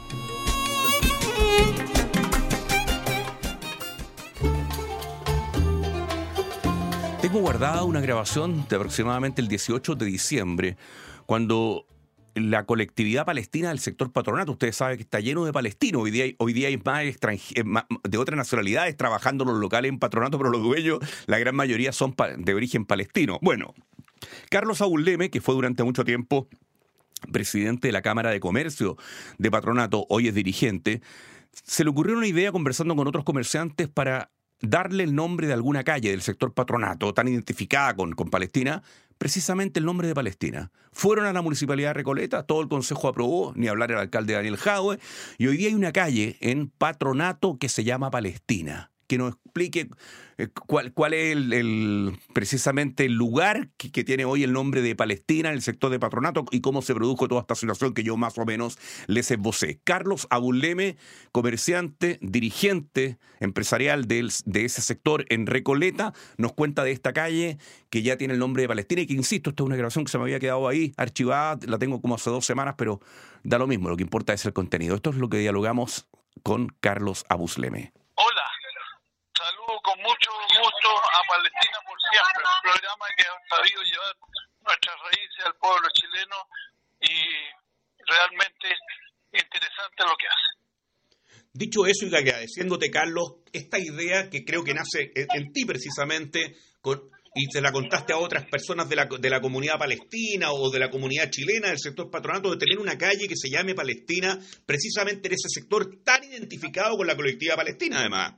Speaker 2: Tengo guardada una grabación de aproximadamente el dieciocho de diciembre, cuando la colectividad palestina del sector patronato, ustedes saben que está lleno de palestinos, hoy día hay, hoy día hay más, extranje- más de otras nacionalidades trabajando en los locales en patronato, pero los dueños, la gran mayoría son pa- de origen palestino. Bueno, Carlos Saúl Leme, que fue durante mucho tiempo presidente de la Cámara de Comercio de Patronato, hoy es dirigente, se le ocurrió una idea conversando con otros comerciantes para darle el nombre de alguna calle del sector patronato, tan identificada con, con Palestina, precisamente el nombre de Palestina. Fueron a la Municipalidad de Recoleta, todo el Consejo aprobó, ni hablar el alcalde Daniel Jadwe, y hoy día hay una calle en Patronato que se llama Palestina. Que nos explique eh, cuál, cuál es el, el, precisamente el lugar que, que tiene hoy el nombre de Palestina en el sector de Patronato y cómo se produjo toda esta situación que yo más o menos les esbocé. Carlos Saúl Leme, comerciante, dirigente empresarial del, de ese sector en Recoleta, nos cuenta de esta calle que ya tiene el nombre de Palestina y que, insisto, esta es una grabación que se me había quedado ahí archivada, la tengo como hace dos semanas, pero da lo mismo, lo que importa es el contenido. Esto es lo que dialogamos con Carlos Saúl Leme.
Speaker 9: Hola. Saludo con mucho gusto a Palestina por siempre, un programa que ha sabido llevar nuestras raíces al pueblo chileno y realmente interesante lo que hace.
Speaker 6: Dicho eso y agradeciéndote, Carlos, esta idea que creo que nace en, en ti precisamente, con, y se la contaste a otras personas de la, de la comunidad palestina o de la comunidad chilena del sector patronato, de tener una calle que se llame Palestina, precisamente en ese sector tan identificado con la colectividad palestina, además.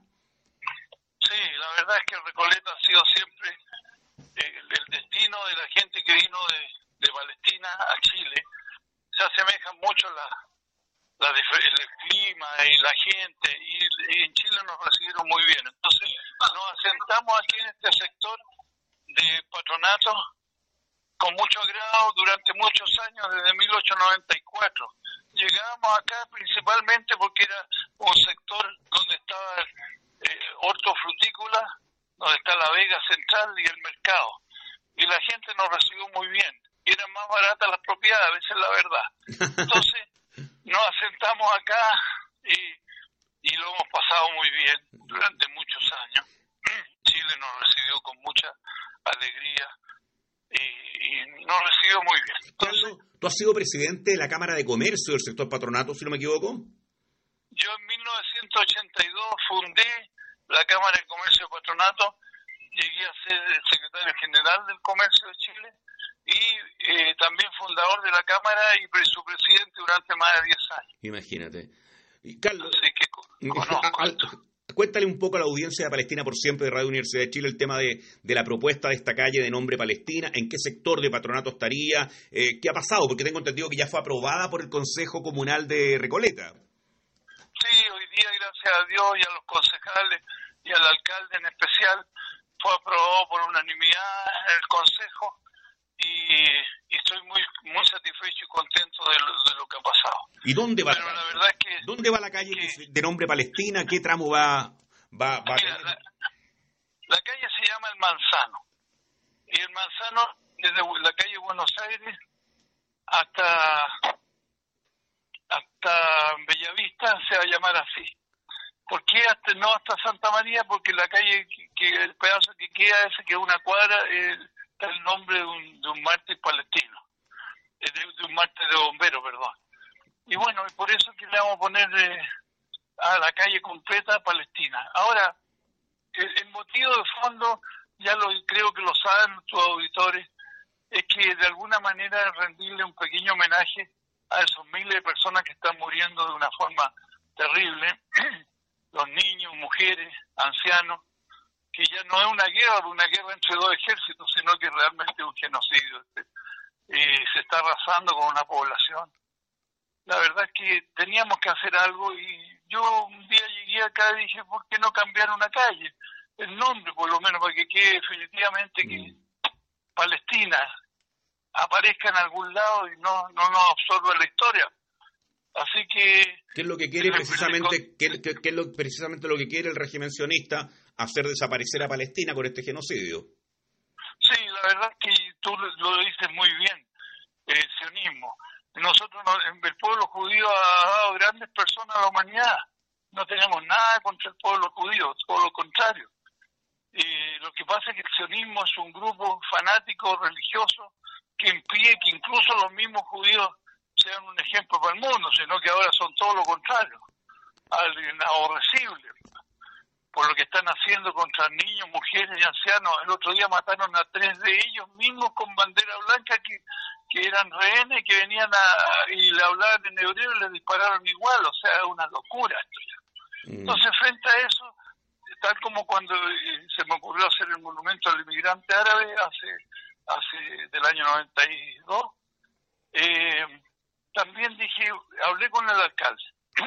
Speaker 9: Sí, la verdad es que Recoleta ha sido siempre eh, el, el destino de la gente que vino de, de Palestina a Chile. Se asemejan mucho la, la, el clima y la gente, y, y en Chile nos recibieron muy bien. Entonces nos asentamos aquí en este sector de Patronato con mucho agrado durante muchos años, desde mil ochocientos noventa y cuatro. Llegamos acá principalmente porque era un sector donde estaba eh, hortofrutícola, donde está la Vega Central y el mercado. Y la gente nos recibió muy bien. Y eran más baratas las propiedades, a veces la verdad. Entonces nos asentamos acá y, y lo hemos pasado muy bien durante muchos años. Chile nos recibió con mucha alegría y, y nos recibió muy bien. Entonces,
Speaker 6: ¿tú has sido presidente de la Cámara de Comercio del sector patronato, si no me equivoco?
Speaker 9: Yo en mil novecientos ochenta y dos fundé la Cámara de Comercio de Patronato, llegué a ser el secretario general del Comercio de Chile y eh, también fundador de la Cámara y su presidente durante más de diez años.
Speaker 6: Imagínate. Y Carlos,
Speaker 9: así que conozco
Speaker 6: al, cuéntale un poco a la audiencia de Palestina por siempre de Radio Universidad de Chile el tema de, de la propuesta de esta calle de nombre Palestina, en qué sector de Patronato estaría, eh, qué ha pasado, porque tengo entendido que ya fue aprobada por el Consejo Comunal de Recoleta.
Speaker 9: Sí, hoy día, gracias a Dios y a los concejales y al alcalde en especial, fue aprobado por unanimidad en el Consejo y, y estoy muy muy satisfecho y contento de lo, de lo que ha pasado.
Speaker 6: ¿Y dónde va?
Speaker 9: Pero la, la verdad es que
Speaker 6: ¿dónde va la calle que, de nombre Palestina? ¿Qué tramo va, va, va
Speaker 9: mira, a tener? La, la calle se llama El Manzano y El Manzano desde la calle Buenos Aires hasta hasta Bellavista se va a llamar así. ¿Por qué hasta, no hasta Santa María? Porque la calle, que, que el pedazo que queda ese, que es una cuadra, eh, está el nombre de un, de un mártir palestino, de, de un mártir de bombero, perdón. Y bueno, y por eso que le vamos a poner eh, a la calle completa Palestina. Ahora, el, el motivo de fondo, ya lo creo que lo saben tus auditores, es que de alguna manera rendirle un pequeño homenaje a esos miles de personas que están muriendo de una forma terrible, los niños, mujeres, ancianos, que ya no es una guerra, una guerra entre dos ejércitos, sino que realmente es un genocidio. Eh, se está arrasando con una población. La verdad es que teníamos que hacer algo y yo un día llegué acá y dije, ¿por qué no cambiar una calle? El nombre, por lo menos, para que quede definitivamente que Palestina. aparezca en algún lado y no, no nos absorba la historia. Así que...
Speaker 6: ¿Qué es lo que quiere precisamente, qué, qué, qué es lo, precisamente lo que quiere el régimen sionista? Hacer desaparecer a Palestina con este genocidio.
Speaker 9: Sí, la verdad es que tú lo dices muy bien, el sionismo. Nosotros, el pueblo judío ha dado grandes personas a la humanidad. No tenemos nada contra el pueblo judío, todo lo contrario. Y lo que pasa es que el sionismo es un grupo fanático, religioso, que impide que incluso los mismos judíos sean un ejemplo para el mundo, sino que ahora son todo lo contrario, aborrecibles, por lo que están haciendo contra niños, mujeres y ancianos. El otro día mataron a tres de ellos mismos con bandera blanca que, que eran rehenes, que venían a, y le hablaban en hebreo y les dispararon igual, o sea, es una locura esto ya. Mm. Entonces, frente a eso, tal como cuando eh, se me ocurrió hacer el monumento al inmigrante árabe hace, hace del año noventa y dos, eh, también dije, hablé con el alcalde.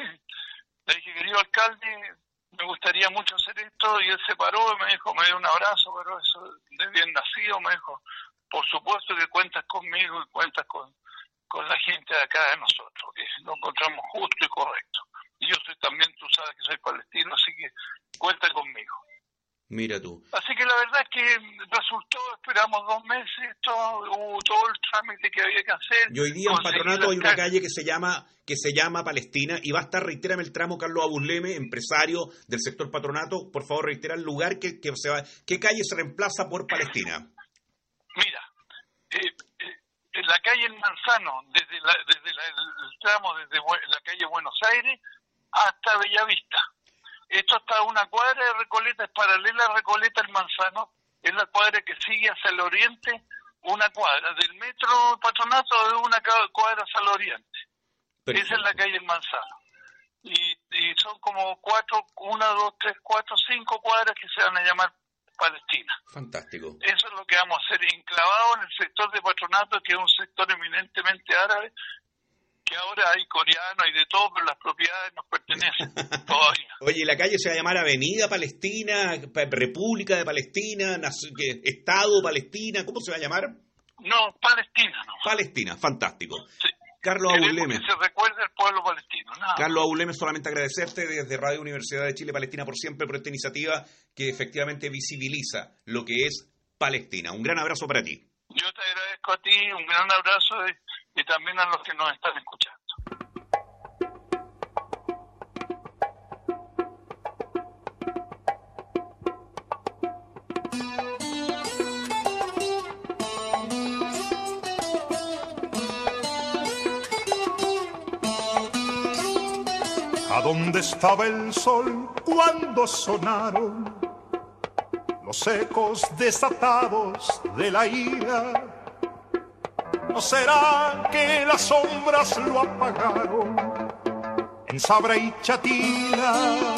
Speaker 9: Le dije, querido alcalde, me gustaría mucho hacer esto, y él se paró y me dijo, me dio un abrazo, pero eso de bien nacido, me dijo, por supuesto que cuentas conmigo y cuentas con, con la gente de acá de nosotros, que lo encontramos justo y correcto. Y yo soy también, tú sabes que soy palestino, así que cuenta conmigo.
Speaker 6: Mira tú.
Speaker 9: Así que la verdad es que resultó, esperamos dos meses, todo, hubo todo el trámite que había que hacer.
Speaker 6: Y hoy día en Patronato hay una calle que se llama que se llama Palestina, y va a estar, reitérame el tramo, Carlos Abusleme, empresario del sector Patronato, por favor reitera el lugar que, que se va, ¿qué calle se reemplaza por Palestina?
Speaker 9: Mira, eh, eh, en la calle El Manzano, desde, la, desde la, el tramo desde la calle Buenos Aires hasta Bellavista. Esto está a una cuadra de Recoleta, es paralela a Recoleta El Manzano, es la cuadra que sigue hacia el oriente, una cuadra del metro Patronato de una cuadra hacia el oriente. Perfecto. Esa es la calle El Manzano. Y, y son como cuatro, una, dos, tres, cuatro, cinco cuadras que se van a llamar Palestina.
Speaker 6: Fantástico.
Speaker 9: Eso es lo que vamos a hacer, enclavado en el sector de Patronato, que es un sector eminentemente árabe, que ahora hay coreanos y de todo, pero las propiedades nos pertenecen todavía.
Speaker 6: Oye, ¿la calle se va a llamar Avenida Palestina, República de Palestina, Estado Palestina? ¿Cómo se va a llamar?
Speaker 9: No, Palestina. No.
Speaker 6: Palestina, fantástico.
Speaker 9: Sí.
Speaker 6: Carlos Abusleme.
Speaker 9: Que se recuerde el pueblo palestino. Nada.
Speaker 6: Carlos Abusleme, solamente agradecerte desde Radio Universidad de Chile, Palestina por siempre, por esta iniciativa que efectivamente visibiliza lo que es Palestina. Un gran abrazo para ti.
Speaker 9: Yo te agradezco a ti, un gran abrazo y, y también a los que nos están escuchando.
Speaker 10: ¿A dónde estaba el sol cuando sonaron los ecos desatados de la ira? ¿No será que las sombras lo apagaron en Sabra y Chatina?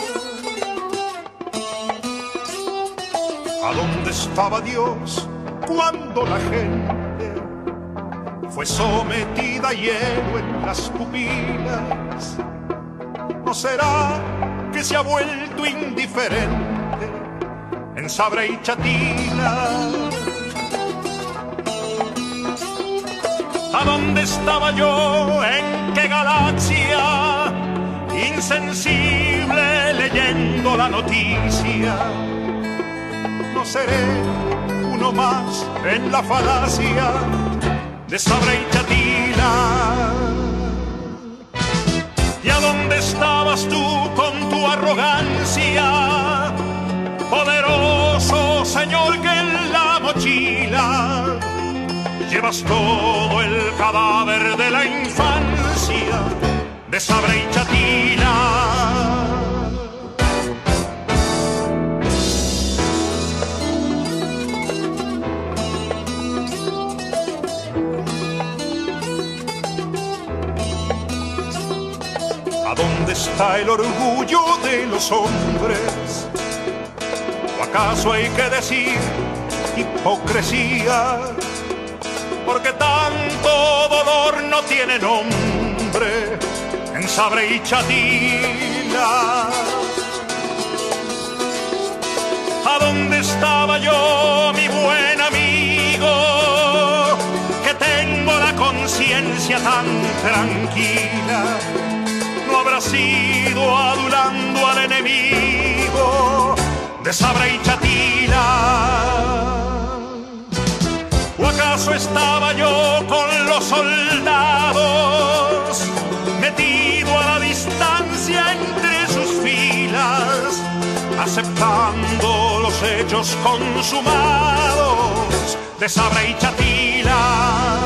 Speaker 10: ¿A dónde estaba Dios cuando la gente fue sometida a hielo en las pupilas? ¿No será que se ha vuelto indiferente en Sabra y Chatina? ¿A dónde estaba yo? ¿En qué galaxia? Insensible leyendo la noticia. ¿No seré uno más en la falacia de Sabra y Chatina? ¿Y a dónde estabas tú con tu arrogancia? Poderoso señor que en la mochila llevas todo el cadáver de la infancia de Sabra y Chatina. ¿Dónde está el orgullo de los hombres? ¿O acaso hay que decir hipocresía? Porque tanto dolor no tiene nombre en Sabra y Chatina. ¿A dónde estaba yo, mi buen amigo, que te tan tranquila, no habrá sido adulando al enemigo de Sabra y Chatila. ¿O acaso estaba yo con los soldados, metido a la distancia entre sus filas, aceptando los hechos consumados de Sabra y Chatila?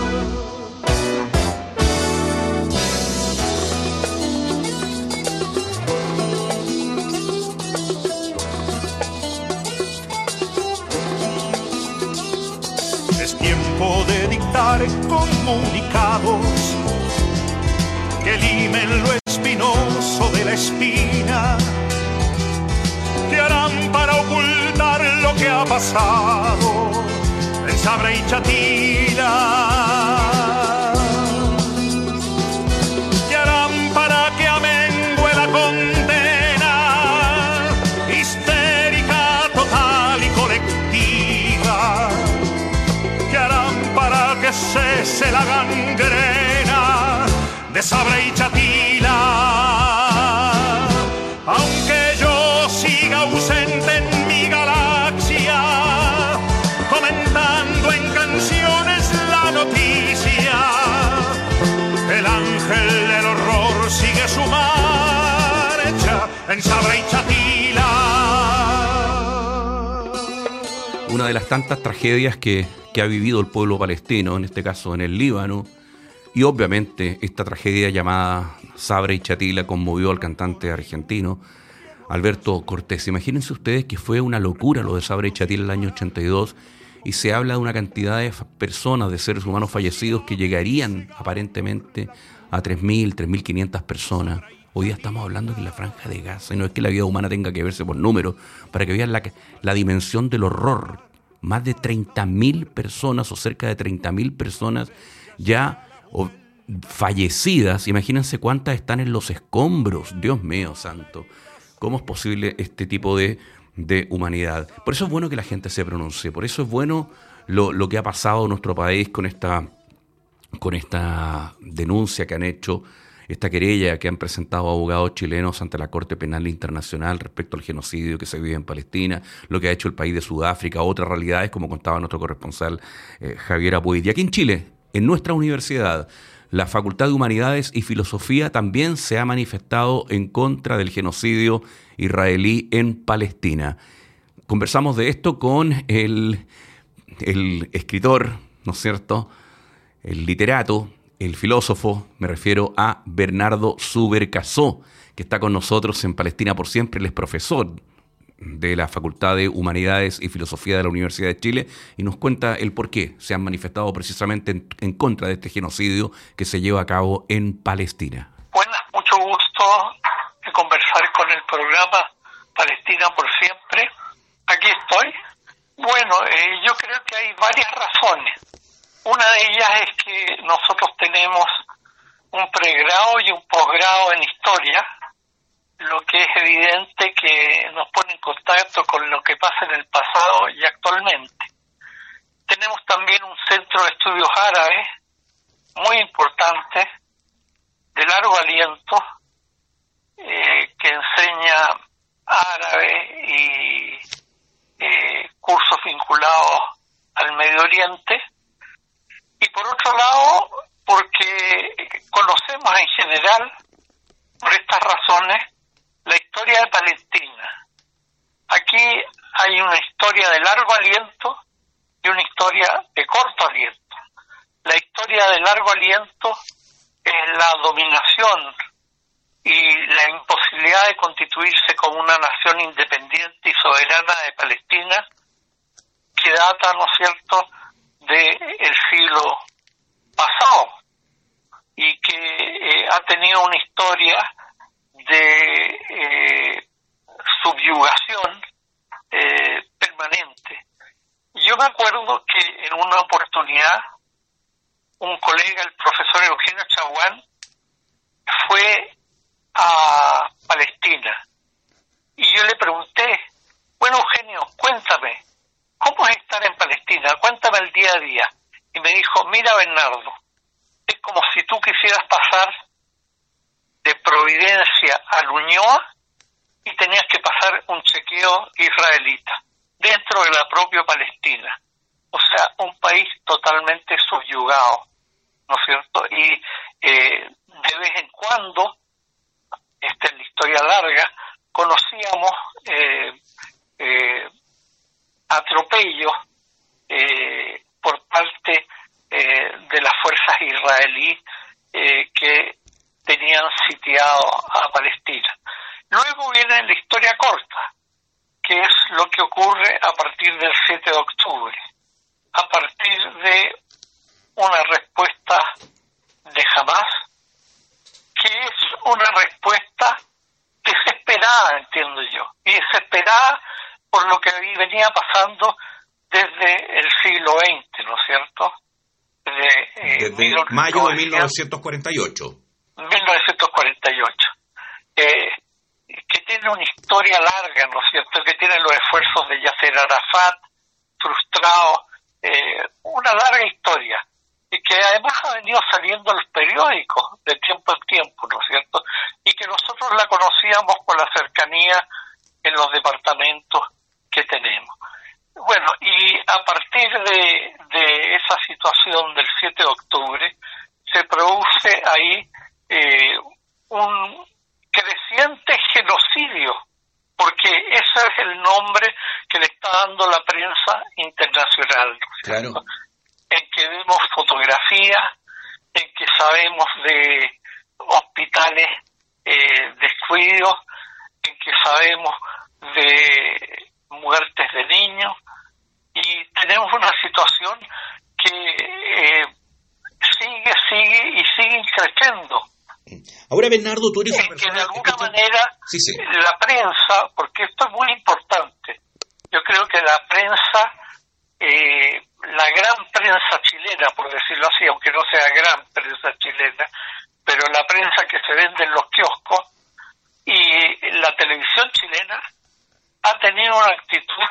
Speaker 10: Es tiempo de dictar comunicados que limen lo espinoso de la espina, que harán para ocultar lo que ha pasado en Sabra y Chatila, que harán para que amengue la condena histérica, total y colectiva, que harán para que cese la gangrena de Sabra y Chatila. Aunque yo siga ausente en mi galaxia, comentando en canciones la noticia, el ángel del horror sigue su marcha en Sabra y Chatila.
Speaker 2: Una de las tantas tragedias que, que ha vivido el pueblo palestino, en este caso en el Líbano, y obviamente esta tragedia llamada Sabra y Chatila conmovió al cantante argentino Alberto Cortés. Imagínense ustedes que fue una locura lo de Sabra y Chatila en el año ochenta y dos, y se habla de una cantidad de personas, de seres humanos fallecidos que llegarían aparentemente a tres mil, tres mil quinientas personas. Hoy día estamos hablando que en la Franja de Gaza, y no es que la vida humana tenga que verse por números, para que vean la, la dimensión del horror. Más de treinta mil personas o cerca de treinta mil personas ya o fallecidas. Imagínense cuántas están en los escombros. Dios mío santo, ¿cómo es posible este tipo de, de humanidad? Por eso es bueno que la gente se pronuncie, por eso es bueno lo, lo que ha pasado en nuestro país con esta, con esta denuncia que han hecho, esta querella que han presentado abogados chilenos ante la Corte Penal Internacional respecto al genocidio que se vive en Palestina, lo que ha hecho el país de Sudáfrica, otras realidades, como contaba nuestro corresponsal eh, Javier Apuid. Y aquí en Chile, en nuestra universidad, la Facultad de Humanidades y Filosofía también se ha manifestado en contra del genocidio israelí en Palestina. Conversamos de esto con el, el escritor, ¿no es cierto?, el literato, el filósofo, me refiero a Bernardo Subercaseaux, que está con nosotros en Palestina por Siempre. Él es profesor de la Facultad de Humanidades y Filosofía de la Universidad de Chile, y nos cuenta el por qué se han manifestado precisamente en, en contra de este genocidio que se lleva a cabo en Palestina.
Speaker 9: Buenas, mucho gusto de conversar con el programa Palestina por Siempre. Aquí estoy. Bueno, eh, yo creo que hay varias razones. Una de ellas es que nosotros tenemos un pregrado y un posgrado en historia, lo que es evidente que nos pone en contacto con lo que pasa en el pasado y actualmente. Tenemos también un centro de estudios árabes muy importante, de largo aliento, eh, que enseña árabe y eh, cursos vinculados al Medio Oriente. Y por otro lado, porque conocemos en general, por estas razones, la historia de Palestina. Aquí hay una historia de largo aliento y una historia de corto aliento. La historia de largo aliento es la dominación y la imposibilidad de constituirse como una nación independiente y soberana de Palestina, que data, ¿no es cierto?, del siglo pasado, y que eh, ha tenido una historia de eh, subyugación eh, permanente. Yo me acuerdo que en una oportunidad un colega, el profesor Eugenio Chaguán, fue a Palestina, y yo le pregunté, bueno, Eugenio, cuéntame, ¿cómo es estar en Palestina? Cuéntame el día a día. Y me dijo, mira, Bernardo, es como si tú quisieras pasar de Providencia a Ñuñoa y tenías que pasar un chequeo israelita dentro de la propia Palestina. O sea, un país totalmente subyugado, ¿no es cierto? Y eh, de vez en cuando, esta es la historia larga, conocíamos eh, eh, atropellos eh, por parte eh, de las fuerzas israelíes eh, que tenían sitiado a Palestina. Luego viene la historia corta, que es lo que ocurre a partir del siete de octubre, a partir de una respuesta de Hamás, que es una respuesta desesperada, entiendo yo, y desesperada por lo que venía pasando desde el siglo veinte, ¿no es cierto? Desde, eh,
Speaker 6: desde
Speaker 9: mil,
Speaker 6: mayo de mil novecientos cuarenta y ocho.
Speaker 9: mil novecientos cuarenta y ocho. Eh, que tiene una historia larga, ¿no es cierto?, que tiene los esfuerzos de Yasser Arafat, frustrado, eh, una larga historia, y que además ha venido saliendo en los periódicos de tiempo en tiempo, ¿no es cierto?, y que nosotros la conocíamos por la cercanía en los departamentos que tenemos. Bueno, y a partir de, de esa situación del siete de octubre, se produce ahí eh, un creciente genocidio, porque ese es el nombre que le está dando la prensa internacional,
Speaker 6: claro,
Speaker 9: en que vemos fotografías, en que sabemos de hospitales eh, descuidos, en que sabemos de muertes de niños, y tenemos una situación que eh, sigue, sigue y sigue creciendo.
Speaker 6: Ahora, Bernardo, tú eres una
Speaker 9: que
Speaker 6: persona
Speaker 9: de alguna
Speaker 6: que tú...
Speaker 9: manera
Speaker 6: sí, sí.
Speaker 9: la prensa, porque esto es muy importante, yo creo que la prensa, eh, la gran prensa chilena, por decirlo así, aunque no sea gran prensa chilena, pero la prensa que se vende en los kioscos y la televisión chilena ha tenido una actitud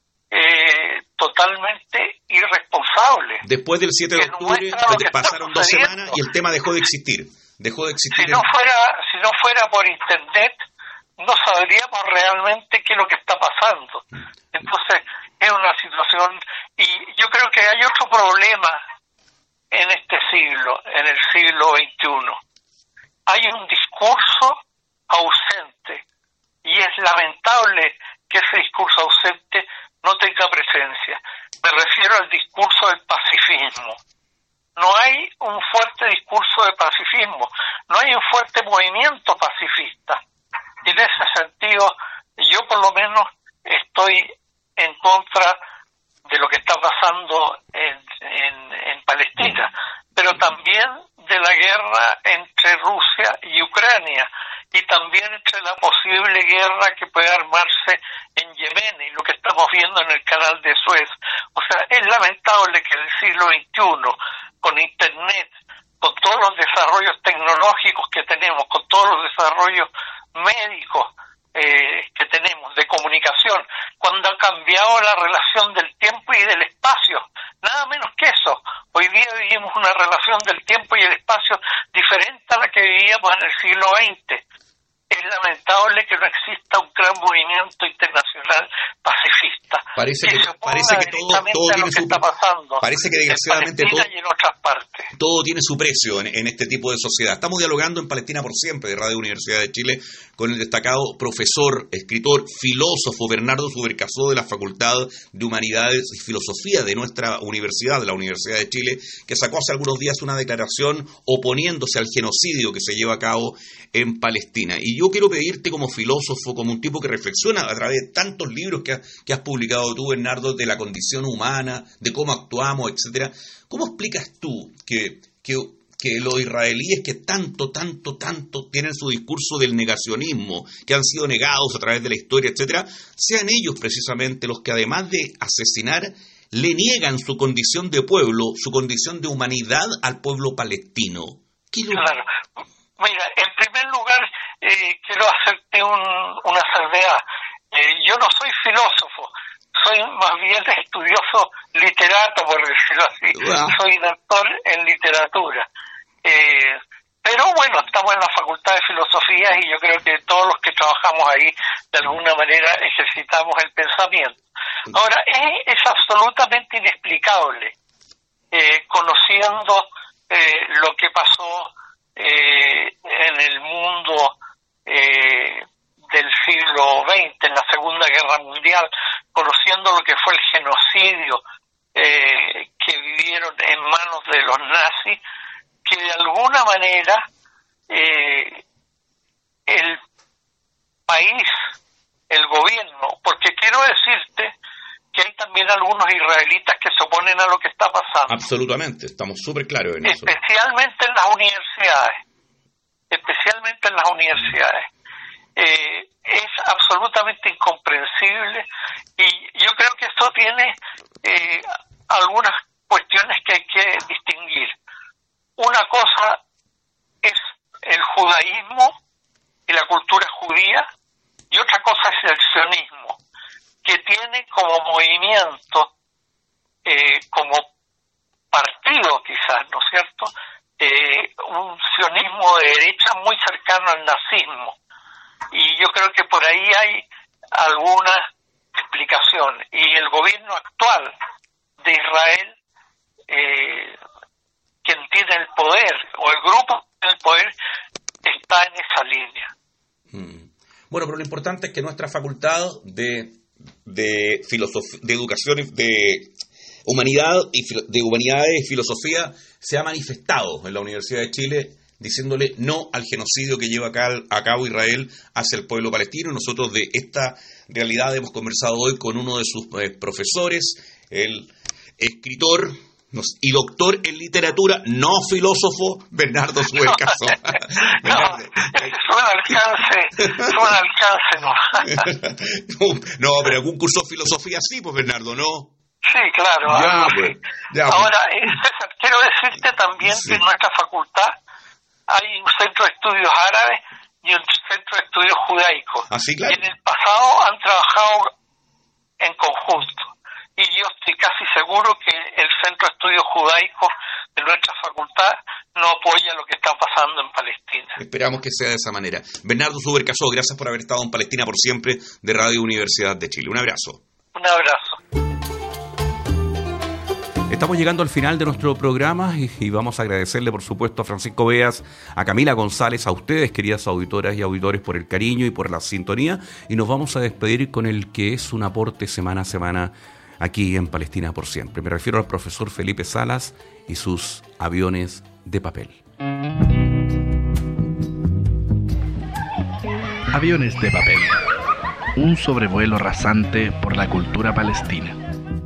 Speaker 9: eh, totalmente irresponsable.
Speaker 6: Después del siete de octubre pasaron dos semanas y el tema dejó de existir. Dejó de existir.
Speaker 9: Si no fuera, si no fuera por internet, no sabríamos realmente qué es lo que está pasando. Entonces, es una situación, y yo creo que hay otro problema en este siglo, en el siglo veintiuno. Hay un discurso ausente, y es lamentable que ese discurso ausente no tenga presencia. Me refiero al discurso del pacifismo. No hay un fuerte discurso de pacifismo, no hay un fuerte movimiento pacifista. Y en ese sentido, yo por lo menos estoy en contra de lo que está pasando en, en, en Palestina, pero también de la guerra entre Rusia y Ucrania, y también entre la posible guerra que puede armarse en Yemen y lo que estamos viendo en el canal de Suez. O sea, es lamentable que en el siglo veintiuno, con Internet, con todos los desarrollos tecnológicos que tenemos, con todos los desarrollos médicos eh, que tenemos, de comunicación, cuando ha cambiado la relación del tiempo y del espacio, nada menos que eso. Hoy día vivimos una relación del tiempo y el espacio diferente a la que vivíamos en el siglo veinte. Es lamentable que no exista un gran movimiento internacional pacifista.
Speaker 6: Parece que, que parece que todo, todo tiene su parece que desgraciadamente todo,
Speaker 9: y en otras partes.
Speaker 6: todo tiene su precio en, en este tipo de sociedad. Estamos dialogando en Palestina por Siempre de Radio Universidad de Chile con el destacado profesor, escritor, filósofo Bernardo Subercaseaux de la Facultad de Humanidades y Filosofía de nuestra universidad, de la Universidad de Chile, que sacó hace algunos días una declaración oponiéndose al genocidio que se lleva a cabo en Palestina. Y yo quiero pedirte, como filósofo, como un tipo que reflexiona a través de tantos libros que, ha, que has publicado tú, Bernardo, de la condición humana, de cómo actuamos, etcétera, ¿cómo explicas tú que, que, que los israelíes que tanto, tanto, tanto tienen su discurso del negacionismo, que han sido negados a través de la historia, etcétera, sean ellos precisamente los que, además de asesinar, le niegan su condición de pueblo, su condición de humanidad al pueblo palestino? ¿Qué lo...
Speaker 9: Claro. Mira, en primer lugar, eh, quiero hacerte un, una salvedad. Eh, yo no soy filósofo, soy más bien estudioso literato, por decirlo así. Wow. Soy doctor en literatura. Eh, pero bueno, estamos en la Facultad de Filosofía y yo creo que todos los que trabajamos ahí de alguna manera ejercitamos el pensamiento. Ahora, es, es absolutamente inexplicable, eh, conociendo eh, lo que pasó eh, en el mundo eh, del siglo veinte, en la Segunda Guerra Mundial, conociendo lo que fue el genocidio eh, que vivieron en manos de los nazis, que de alguna manera eh, el país, el gobierno, porque quiero decirte que hay también algunos israelitas que se oponen a lo que está pasando.
Speaker 6: Absolutamente, estamos súper claros en eso.
Speaker 9: Especialmente en las universidades, especialmente en las universidades. Eh, es absolutamente incomprensible y yo creo que esto tiene eh, algunas cuestiones que hay que distinguir. Una cosa es el judaísmo y la cultura judía y otra cosa es el sionismo, que tiene como movimiento, eh, como partido quizás, ¿no es cierto?, eh, un sionismo de derecha muy cercano al nazismo. Y yo creo que por ahí hay alguna explicación. Y el gobierno actual de Israel, eh, quien tiene el poder, o el grupo del poder, está en esa línea.
Speaker 6: Hmm. Bueno, pero lo importante es que nuestra facultad de, de, filosof- de educación, de humanidad y de humanidades y filosofía se ha manifestado en la Universidad de Chile, diciéndole no al genocidio que lleva a cabo Israel hacia el pueblo palestino. Nosotros de esta realidad hemos conversado hoy con uno de sus eh, profesores, el escritor y doctor en literatura, no filósofo, Bernardo Subercaso.
Speaker 9: No, es un alcance, es un alcance,
Speaker 6: ¿no? no, pero algún curso de filosofía sí, pues Bernardo, ¿no?
Speaker 9: Sí, claro.
Speaker 6: Ya, pues, ya, pues.
Speaker 9: Ahora, César, quiero decirte también sí. que en nuestra facultad hay un centro de estudios árabes y un centro de estudios judaicos.
Speaker 6: ¿Ah, sí, claro?
Speaker 9: Y en el pasado han trabajado en conjunto. Y yo estoy casi seguro que el centro de estudios judaicos de nuestra facultad no apoya lo que está pasando en Palestina.
Speaker 6: Esperamos que sea de esa manera. Bernardo Subercaso, gracias por haber estado en Palestina por siempre de Radio Universidad de Chile. Un abrazo.
Speaker 9: Un abrazo.
Speaker 2: Estamos llegando al final de nuestro programa y, y vamos a agradecerle, por supuesto, a Francisco Beas, a Camila González, a ustedes, queridas auditoras y auditores, por el cariño y por la sintonía. Y nos vamos a despedir con el que es un aporte semana a semana aquí en Palestina por siempre. Me refiero al profesor Felipe Salas y sus aviones de papel.
Speaker 11: Aviones de papel. Un sobrevuelo rasante por la cultura palestina.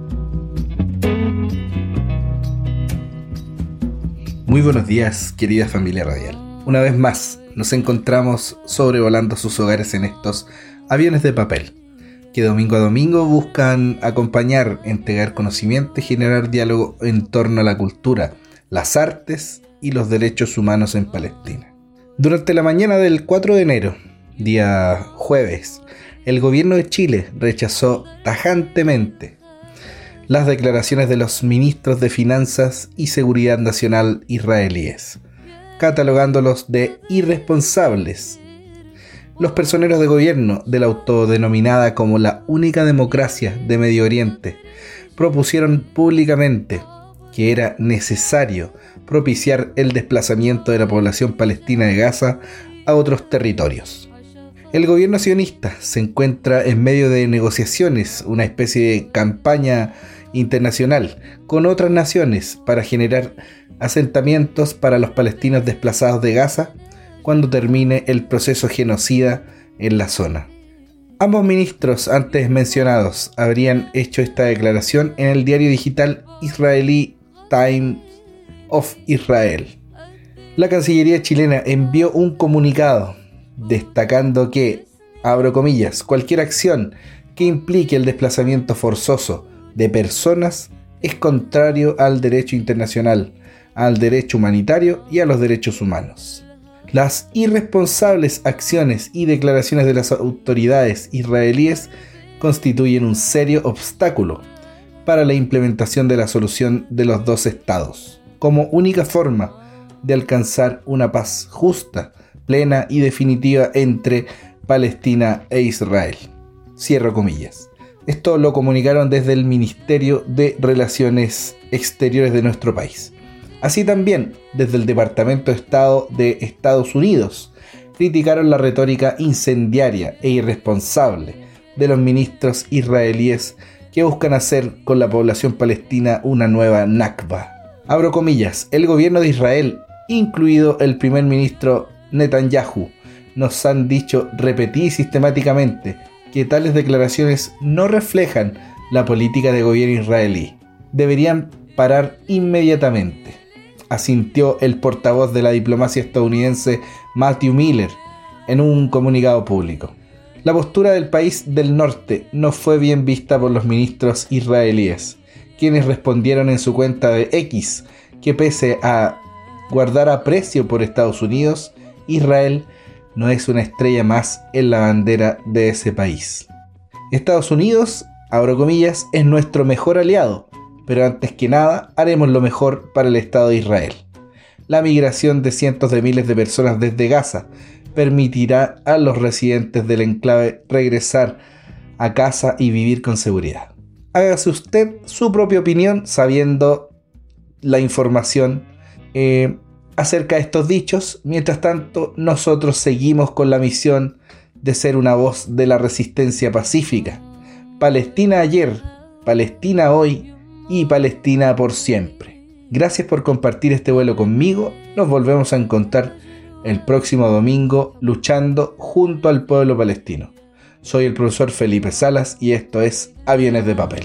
Speaker 12: Muy buenos días, querida familia radial. Una vez más, nos encontramos sobrevolando sus hogares en estos aviones de papel, que domingo a domingo buscan acompañar, entregar conocimiento y generar diálogo en torno a la cultura, las artes y los derechos humanos en Palestina. Durante la mañana del cuatro de enero, día jueves, el gobierno de Chile rechazó tajantemente las declaraciones de los ministros de Finanzas y Seguridad Nacional israelíes, catalogándolos de irresponsables. Los personeros de gobierno de la autodenominada como la única democracia de Medio Oriente propusieron públicamente que era necesario propiciar el desplazamiento de la población palestina de Gaza a otros territorios. El gobierno sionista se encuentra en medio de negociaciones, una especie de campaña internacional con otras naciones para generar asentamientos para los palestinos desplazados de Gaza cuando termine el proceso genocida en la zona. Ambos ministros antes mencionados habrían hecho esta declaración en el diario digital israelí Times of Israel. La Cancillería chilena envió un comunicado destacando que, abro comillas, cualquier acción que implique el desplazamiento forzoso de personas es contrario al derecho internacional, al derecho humanitario y a los derechos humanos. Las irresponsables acciones y declaraciones de las autoridades israelíes constituyen un serio obstáculo para la implementación de la solución de los dos estados, como única forma de alcanzar una paz justa, plena y definitiva entre Palestina e Israel. Cierro comillas. Esto lo comunicaron desde el Ministerio de Relaciones Exteriores de nuestro país. Así también, desde el Departamento de Estado de Estados Unidos, criticaron la retórica incendiaria e irresponsable de los ministros israelíes que buscan hacer con la población palestina una nueva Nakba. Abro comillas, el gobierno de Israel, incluido el primer ministro Netanyahu, nos han dicho repetir sistemáticamente que tales declaraciones no reflejan la política de gobierno israelí. Deberían parar inmediatamente, asintió el portavoz de la diplomacia estadounidense Matthew Miller en un comunicado público. La postura del país del norte no fue bien vista por los ministros israelíes, quienes respondieron en su cuenta de X que pese a guardar aprecio por Estados Unidos, Israel no es una estrella más en la bandera de ese país. Estados Unidos, abro comillas, es nuestro mejor aliado, pero antes que nada haremos lo mejor para el Estado de Israel. La migración de cientos de miles de personas desde Gaza permitirá a los residentes del enclave regresar a casa y vivir con seguridad. Hágase usted su propia opinión sabiendo la información eh, acerca de estos dichos. Mientras tanto, nosotros seguimos con la misión de ser una voz de la resistencia pacífica. Palestina ayer, Palestina hoy y Palestina por siempre. Gracias por compartir este vuelo conmigo. Nos volvemos a encontrar el próximo domingo luchando junto al pueblo palestino. Soy el profesor Felipe Salas y esto es Aviones de Papel.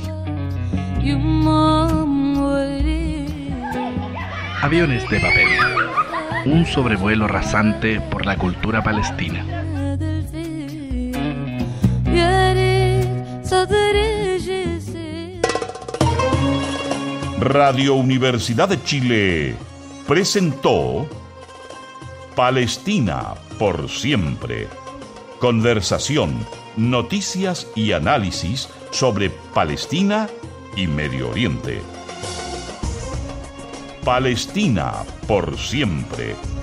Speaker 11: Aviones de Papel. Un sobrevuelo rasante por la cultura palestina.
Speaker 1: Radio Universidad de Chile presentó Palestina por siempre. Conversación, noticias y análisis sobre Palestina y Medio Oriente. Palestina por siempre.